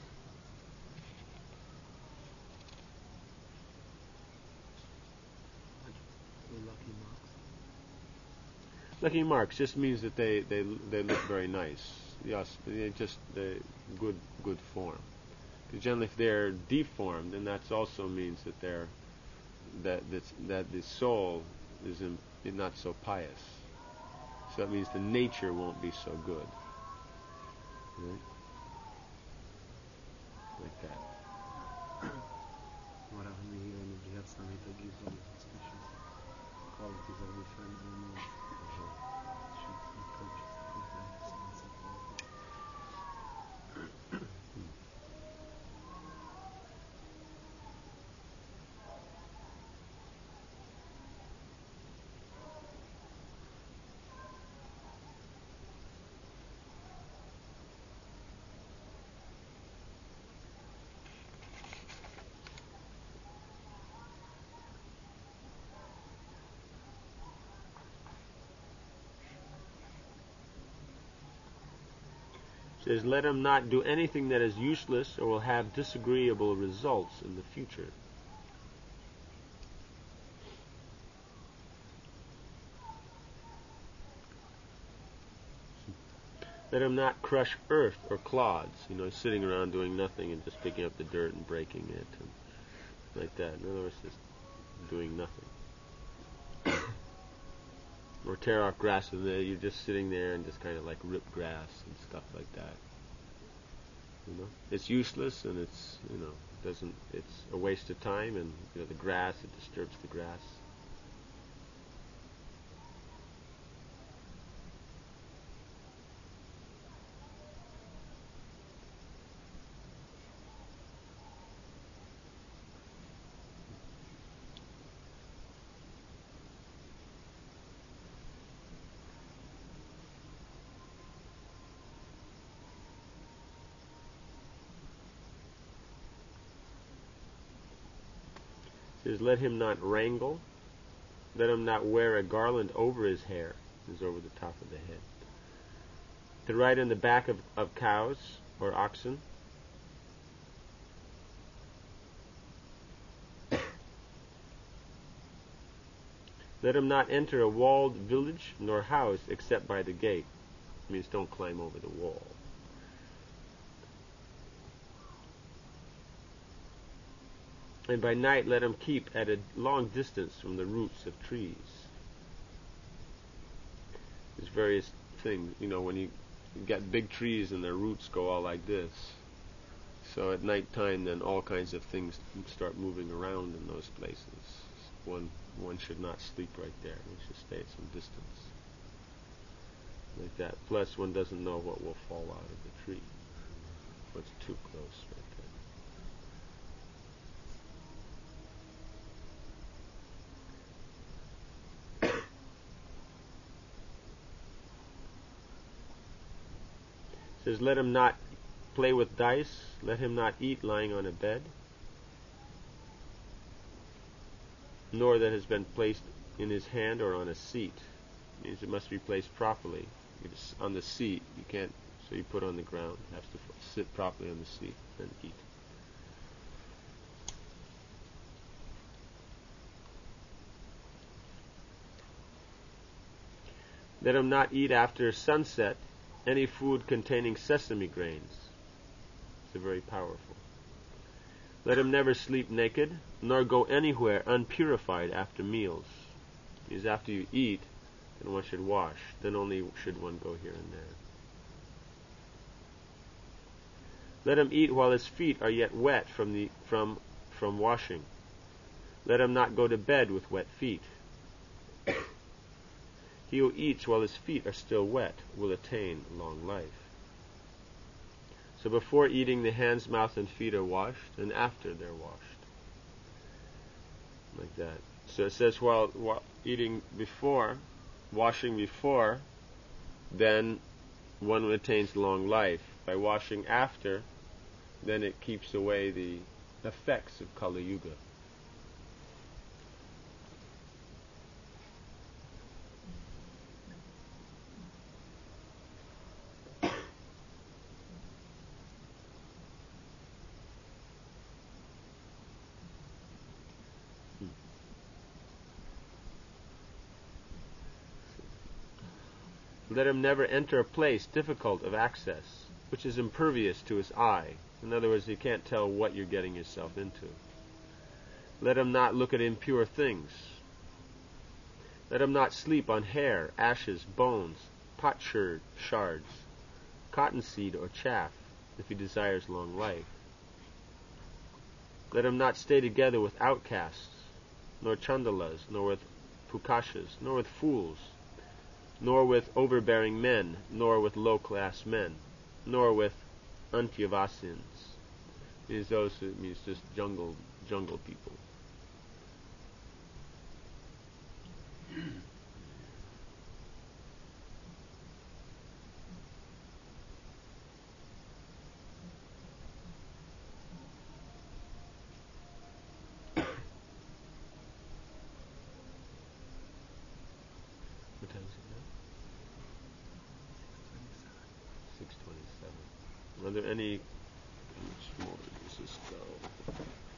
lucky marks. Lucky marks just means that they, they, they look very nice. Yes, they just the good good form. Because generally, if they're deformed, then that also means that they're that that's, that the soul is in, is not so pious. So that means the nature won't be so good. Right? Like that. What happens when you energy have something that gives them suspicious qualities of different animals? Should be conscious of that sense of quality. Says, let him not do anything that is useless or will have disagreeable results in the future. Let him not crush earth or clods, you know, sitting around doing nothing and just picking up the dirt and breaking it, and like that. In other words, just doing nothing. Or tear off grass and there you're just sitting there and just kind of like rip grass and stuff like that. You know, it's useless and it's, you know, doesn't. It's a waste of time, and you know the grass, it disturbs the grass. Says, let him not wrangle, let him not wear a garland over his hair, is over the top of the head. To ride on the back of, of cows or oxen. Let him not enter a walled village nor house except by the gate. It means don't climb over the wall. And by night let him keep at a long distance from the roots of trees. There's various things, you know, when you, you get big trees and their roots go all like this. So at night time then all kinds of things start moving around in those places. One one should not sleep right there. One should stay at some distance. like that. Plus, one doesn't know what will fall out of the tree. What's too close right there. It says, let him not play with dice, let him not eat lying on a bed, nor that has been placed in his hand or on a seat. It means it must be placed properly. It's on the seat, you can't, so you put on the ground. It has to f- sit properly on the seat and eat. Let him not eat after sunset any food containing sesame grains. It's very powerful. Let him never sleep naked, nor go anywhere unpurified after meals. Because after you eat, then one should wash. Then only should one go here and there. Let him eat while his feet are yet wet from the from from washing. Let him not go to bed with wet feet. He who eats while his feet are still wet will attain long life. So before eating, the hands, mouth, and feet are washed, and after they're washed. Like that. So it says while, while eating before, washing before, then one attains long life. By washing after, then it keeps away the effects of Kali Yuga. Let him never enter a place difficult of access, which is impervious to his eye. In other words, you can't tell what you're getting yourself into. Let him not look at impure things. Let him not sleep on hair, ashes, bones, potsherd, shards, cottonseed, or chaff, if he desires long life. Let him not stay together with outcasts, nor chandalas, nor with pukashas, nor with fools, nor with overbearing men, nor with low-class men, nor with antyavasins. Means those who means just jungle jungle people. What time is it now? six twenty-seven. Are there any... Which more does this go?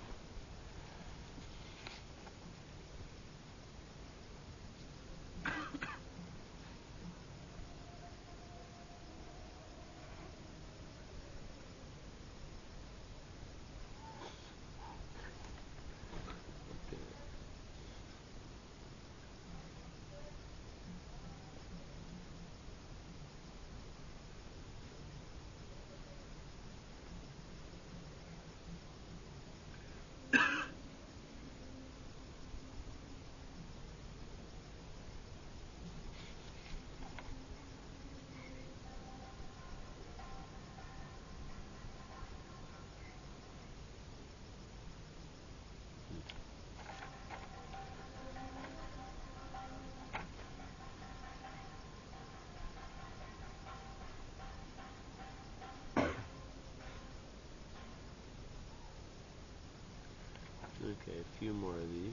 Okay, a few more of these.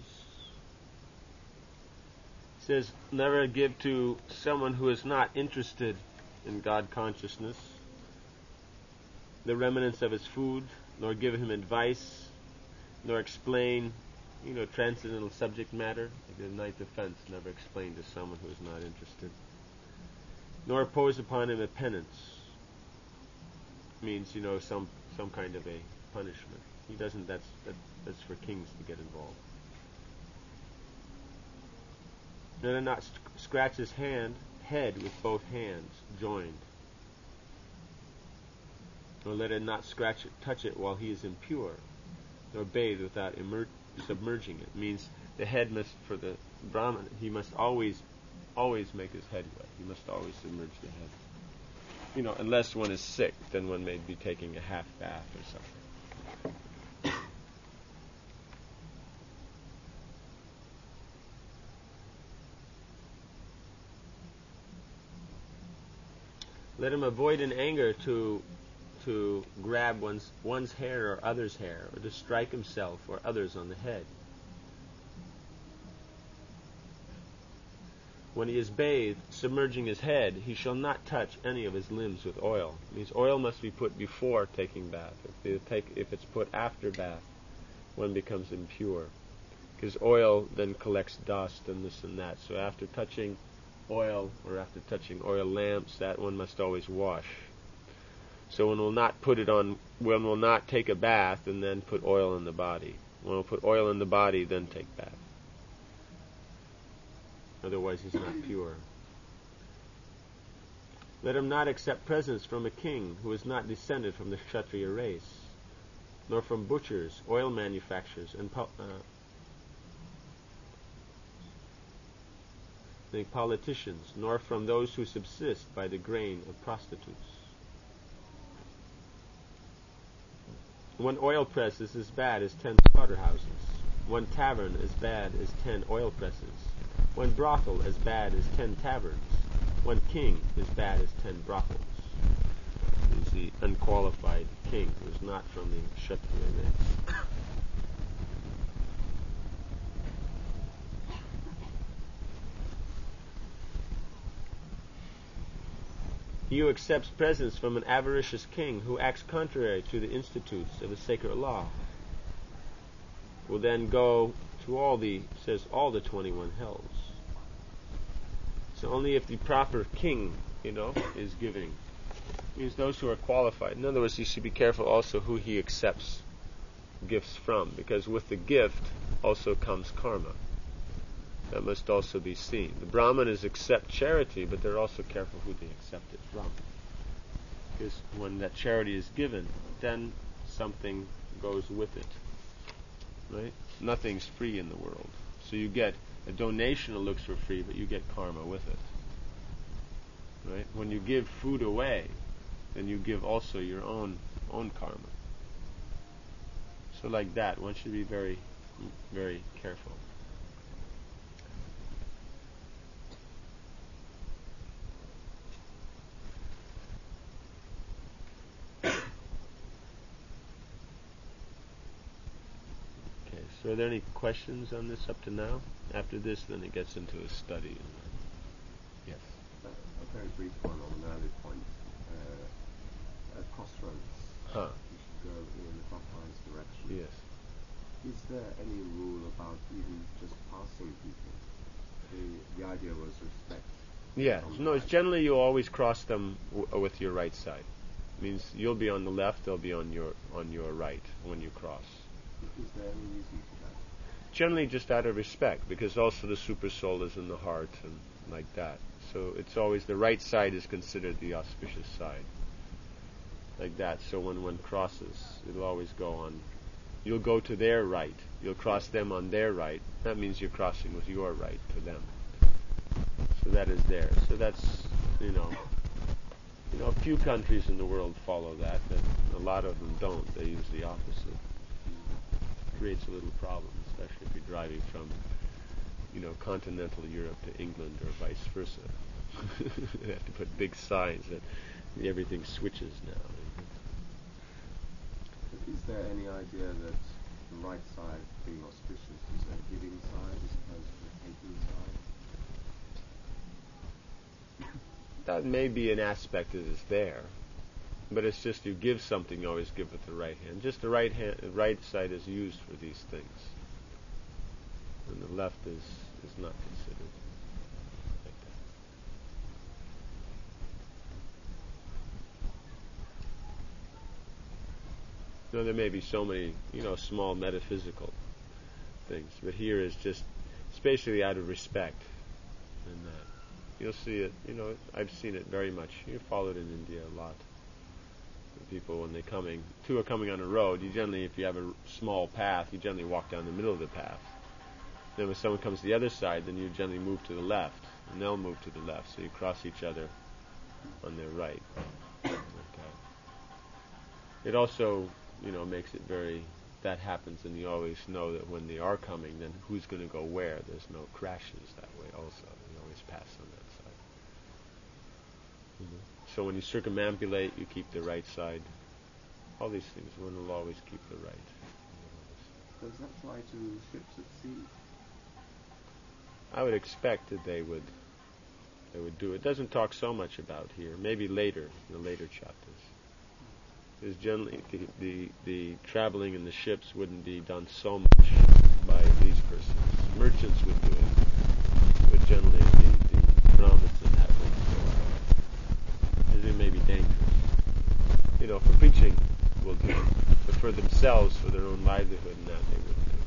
It says, never give to someone who is not interested in God consciousness the remnants of his food, nor give him advice, nor explain, you know, transcendental subject matter. Like the ninth offense, never explain to someone who is not interested. Nor impose upon him a penance. Means, you know, some some kind of a punishment. He doesn't, that's, that, that's for kings to get involved. Let him not sc- scratch his hand, head with both hands joined. Nor let him not scratch it, touch it while he is impure, nor bathe without immer- submerging it. Means the head must, for the Brahman, he must always always make his head wet. He must always submerge the head. You know, unless one is sick, then one may be taking a half bath or something. Let him avoid in anger to to grab one's one's hair or others' hair, or to strike himself or others on the head. When he is bathed, submerging his head, he shall not touch any of his limbs with oil. It means oil must be put before taking bath. If, you take, if it's put after bath, one becomes impure. Because oil then collects dust and this and that. So after touching oil, or after touching oil lamps, that one must always wash. So one will not put it on, one will not take a bath and then put oil in the body. One will put oil in the body, then take bath. Otherwise he's not pure. Let him not accept presents from a king who is not descended from the Kshatriya race, nor from butchers, oil manufacturers, and po- uh, the politicians, nor from those who subsist by the grain of prostitutes. One oil press is as bad as ten slaughterhouses. One tavern as bad as ten oil presses. One brothel as bad as ten taverns. One king as bad as ten brothels. He's the unqualified king who is not from the Kshatriya race. He who accepts presents from an avaricious king who acts contrary to the institutes of the sacred law will then go to all the, says, all the twenty-one hells. So only if the proper king, you know, is giving. It means those who are qualified. In other words, you should be careful also who he accepts gifts from, because with the gift also comes karma. That must also be seen. The Brahmanas accept charity, but they're also careful who they accept it from. Because when that charity is given, then something goes with it. Right? Nothing's free in the world. So you get a donation that looks for free, but you get karma with it. Right? When you give food away, then you give also your own own karma. So like that, one should be very, very careful. So are there any questions on this up to now? After this, then it gets into a study. Yes. Uh, a very brief one on an early point. Uh, at crossroads, huh. you should go in a clockwise direction. Yes. Is there any rule about even just passing people? The, the idea was respect. Yeah. No, it's generally you always cross them w- with your right side. It means you'll be on the left, they'll be on your on your right when you cross. Is there any reason for that? Generally just out of respect, because also the super soul is in the heart and like that. So it's always the right side is considered the auspicious side. Like that. So when one crosses, it'll always go on. You'll go to their right. You'll cross them on their right. That means you're crossing with your right to them. So that is there. So that's, you know, you know, a few countries in the world follow that, but a lot of them don't. They use the opposite. Creates a little problem, especially if you're driving from, you know, continental Europe to England or vice versa. You have to put big signs that everything switches now. But is there any idea that the right side being auspicious is a giving side as opposed to a taking side? That may be an aspect that is there. But it's just you give something, you always give with the right hand. Just the right hand, the right side is used for these things, and the left is is not considered like that. No, there may be so many, you know, small metaphysical things, but here is just, it's basically out of respect, and uh, you'll see it. You know, I've seen it very much. You follow it in India a lot. People when they're coming, two are coming on a road, you generally, if you have a small path, you generally walk down the middle of the path. Then when someone comes to the other side, then you generally move to the left. and they'll move to the left. So you cross each other on their right. Okay. It also, you know, makes it very, that happens, and you always know that when they are coming, then who's going to go where? There's no crashes that way also. You always pass on that side. Mm-hmm. So when you circumambulate, you keep the right side. All these things, one will always keep the right. Does that apply to ships at sea? I would expect that they would they would do it. It doesn't talk so much about here. Maybe later, in the later chapters. Because generally the, the the traveling in the ships wouldn't be done so much by these persons. Merchants would do it. But generally the, the Brahmins and that would go out. Because it may be dangerous. You know, for preaching will do it. But for themselves, for their own livelihood and that, they wouldn't do it.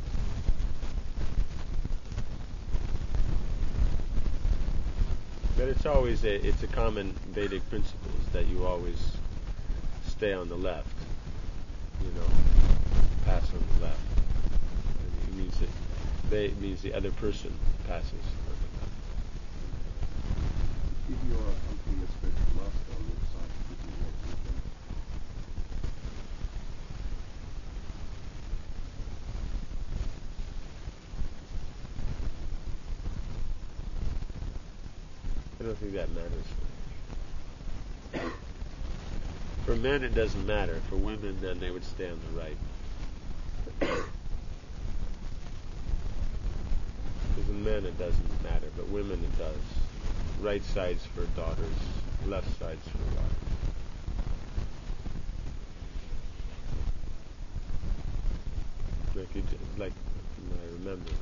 But it's always a, it's a common Vedic principle is that you always stay on the left, you know, pass on the left. And it means that they it means the other person passes on the left. If you're accompanying a spiritual master on which side would you want to go? I don't think that matters. For men, it doesn't matter. For women, then they would stay on the right. Because in men, it doesn't matter, but women, it does. Right side's for daughters, left side's for wives. Like, you, like I remember.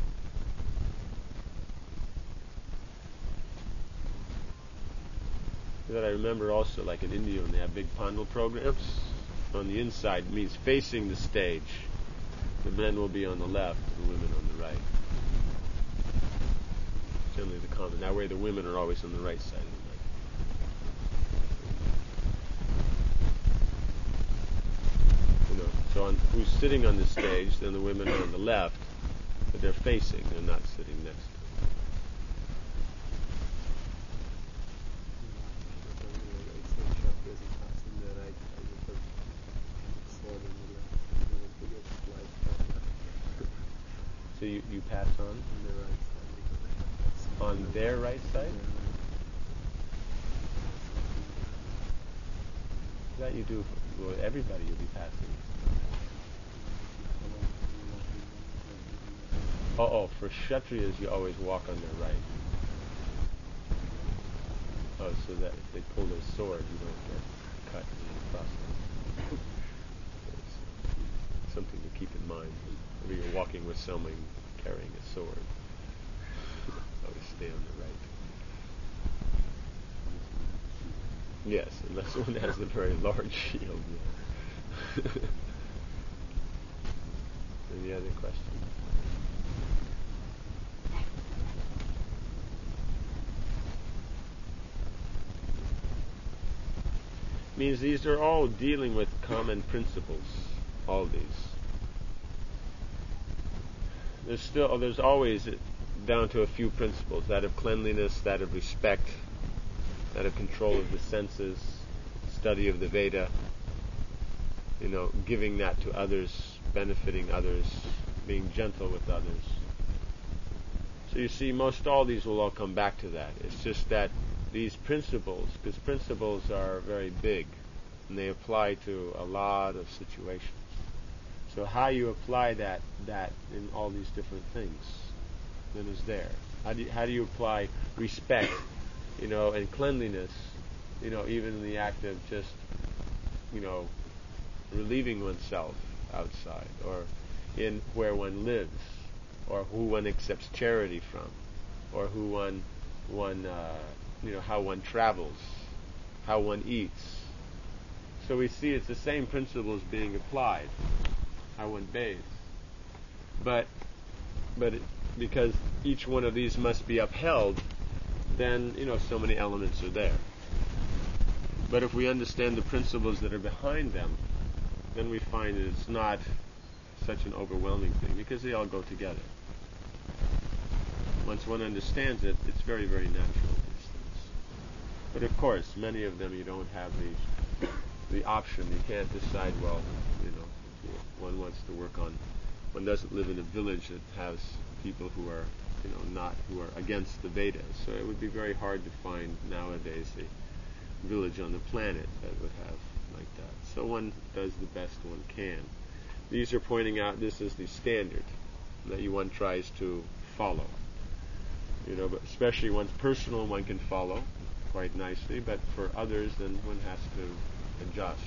That I remember also, like in India, when they have big pandal programs, on the inside means facing the stage. The men will be on the left, and the women on the right. Generally the common. That way the women are always on the right side of the mic. You know, so on, who's sitting on the stage, then the women are on the left, but they're facing, they're not sitting next to. So you, you pass on? On the right side. On their right side? That you do for well, everybody you'll be passing. Oh, oh, for Kshatriyas you always walk on their right. Oh, so that if they pull their sword you don't get cut in the process. It's something to keep in mind. If you're walking with someone carrying a sword, always stay on the right. Yes, unless one has a very large shield. Yeah. Any other questions? Means these are all dealing with common principles. All these. There's still, there's always down to a few principles: that of cleanliness, that of respect, that of control of the senses, study of the Veda. You know, giving that to others, benefiting others, being gentle with others. So you see, most all these will all come back to that. It's just that these principles, because principles are very big, and they apply to a lot of situations. So how you apply that that in all these different things, then is there. How do you, how do you apply respect, you know, and cleanliness, you know, even in the act of just, you know, relieving oneself outside, or in where one lives, or who one accepts charity from, or who one one uh, you know, how one travels, how one eats. So we see it's the same principles being applied. How one bathes, but but it, because each one of these must be upheld, then you know so many elements are there. But if we understand the principles that are behind them, then we find that it's not such an overwhelming thing, because they all go together. Once one understands it, it's very, very natural, these things. But of course, many of them you don't have the the option. You can't decide, well, you know, if one wants to work on, one doesn't live in a village that has people who are, you know, not, who are against the Vedas. So it would be very hard to find nowadays a village on the planet that would have like that. So one does the best one can. These are pointing out this is the standard that you one tries to follow. You know, but especially one's personal, one can follow quite nicely, but for others, then one has to adjust.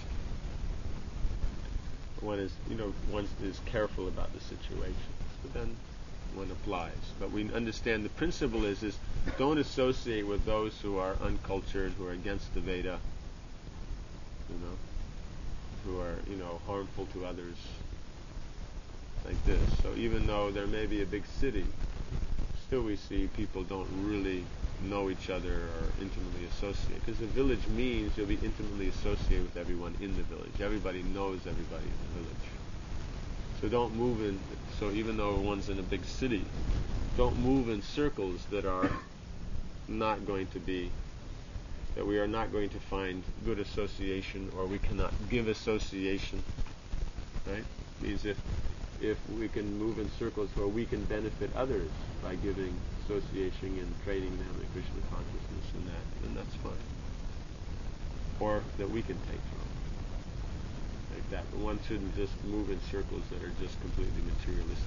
One is, you know, one is careful about the situations, but then one applies. But we understand the principle is, is don't associate with those who are uncultured, who are against the Veda, you know, who are, you know, harmful to others, like this. So even though there may be a big city, still we see people don't really know each other or intimately associate. Because the village means you'll be intimately associated with everyone in the village. Everybody knows everybody in the village. So don't move in, so even though one's in a big city, don't move in circles that are not going to be, that we are not going to find good association, or we cannot give association, right? Means if if we can move in circles where we can benefit others by giving association and training them in Krishna consciousness and that, then that's fine. Or that we can take from. Like that. But one shouldn't just move in circles that are just completely materialistic.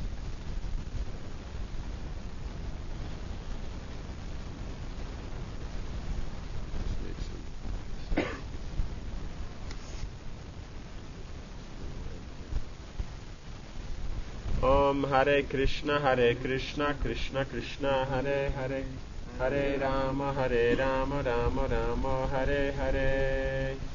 Om Hare Krishna, Hare Krishna, Krishna Krishna, Hare Hare, Hare Rama, Hare Rama, Rama Rama, Hare Hare.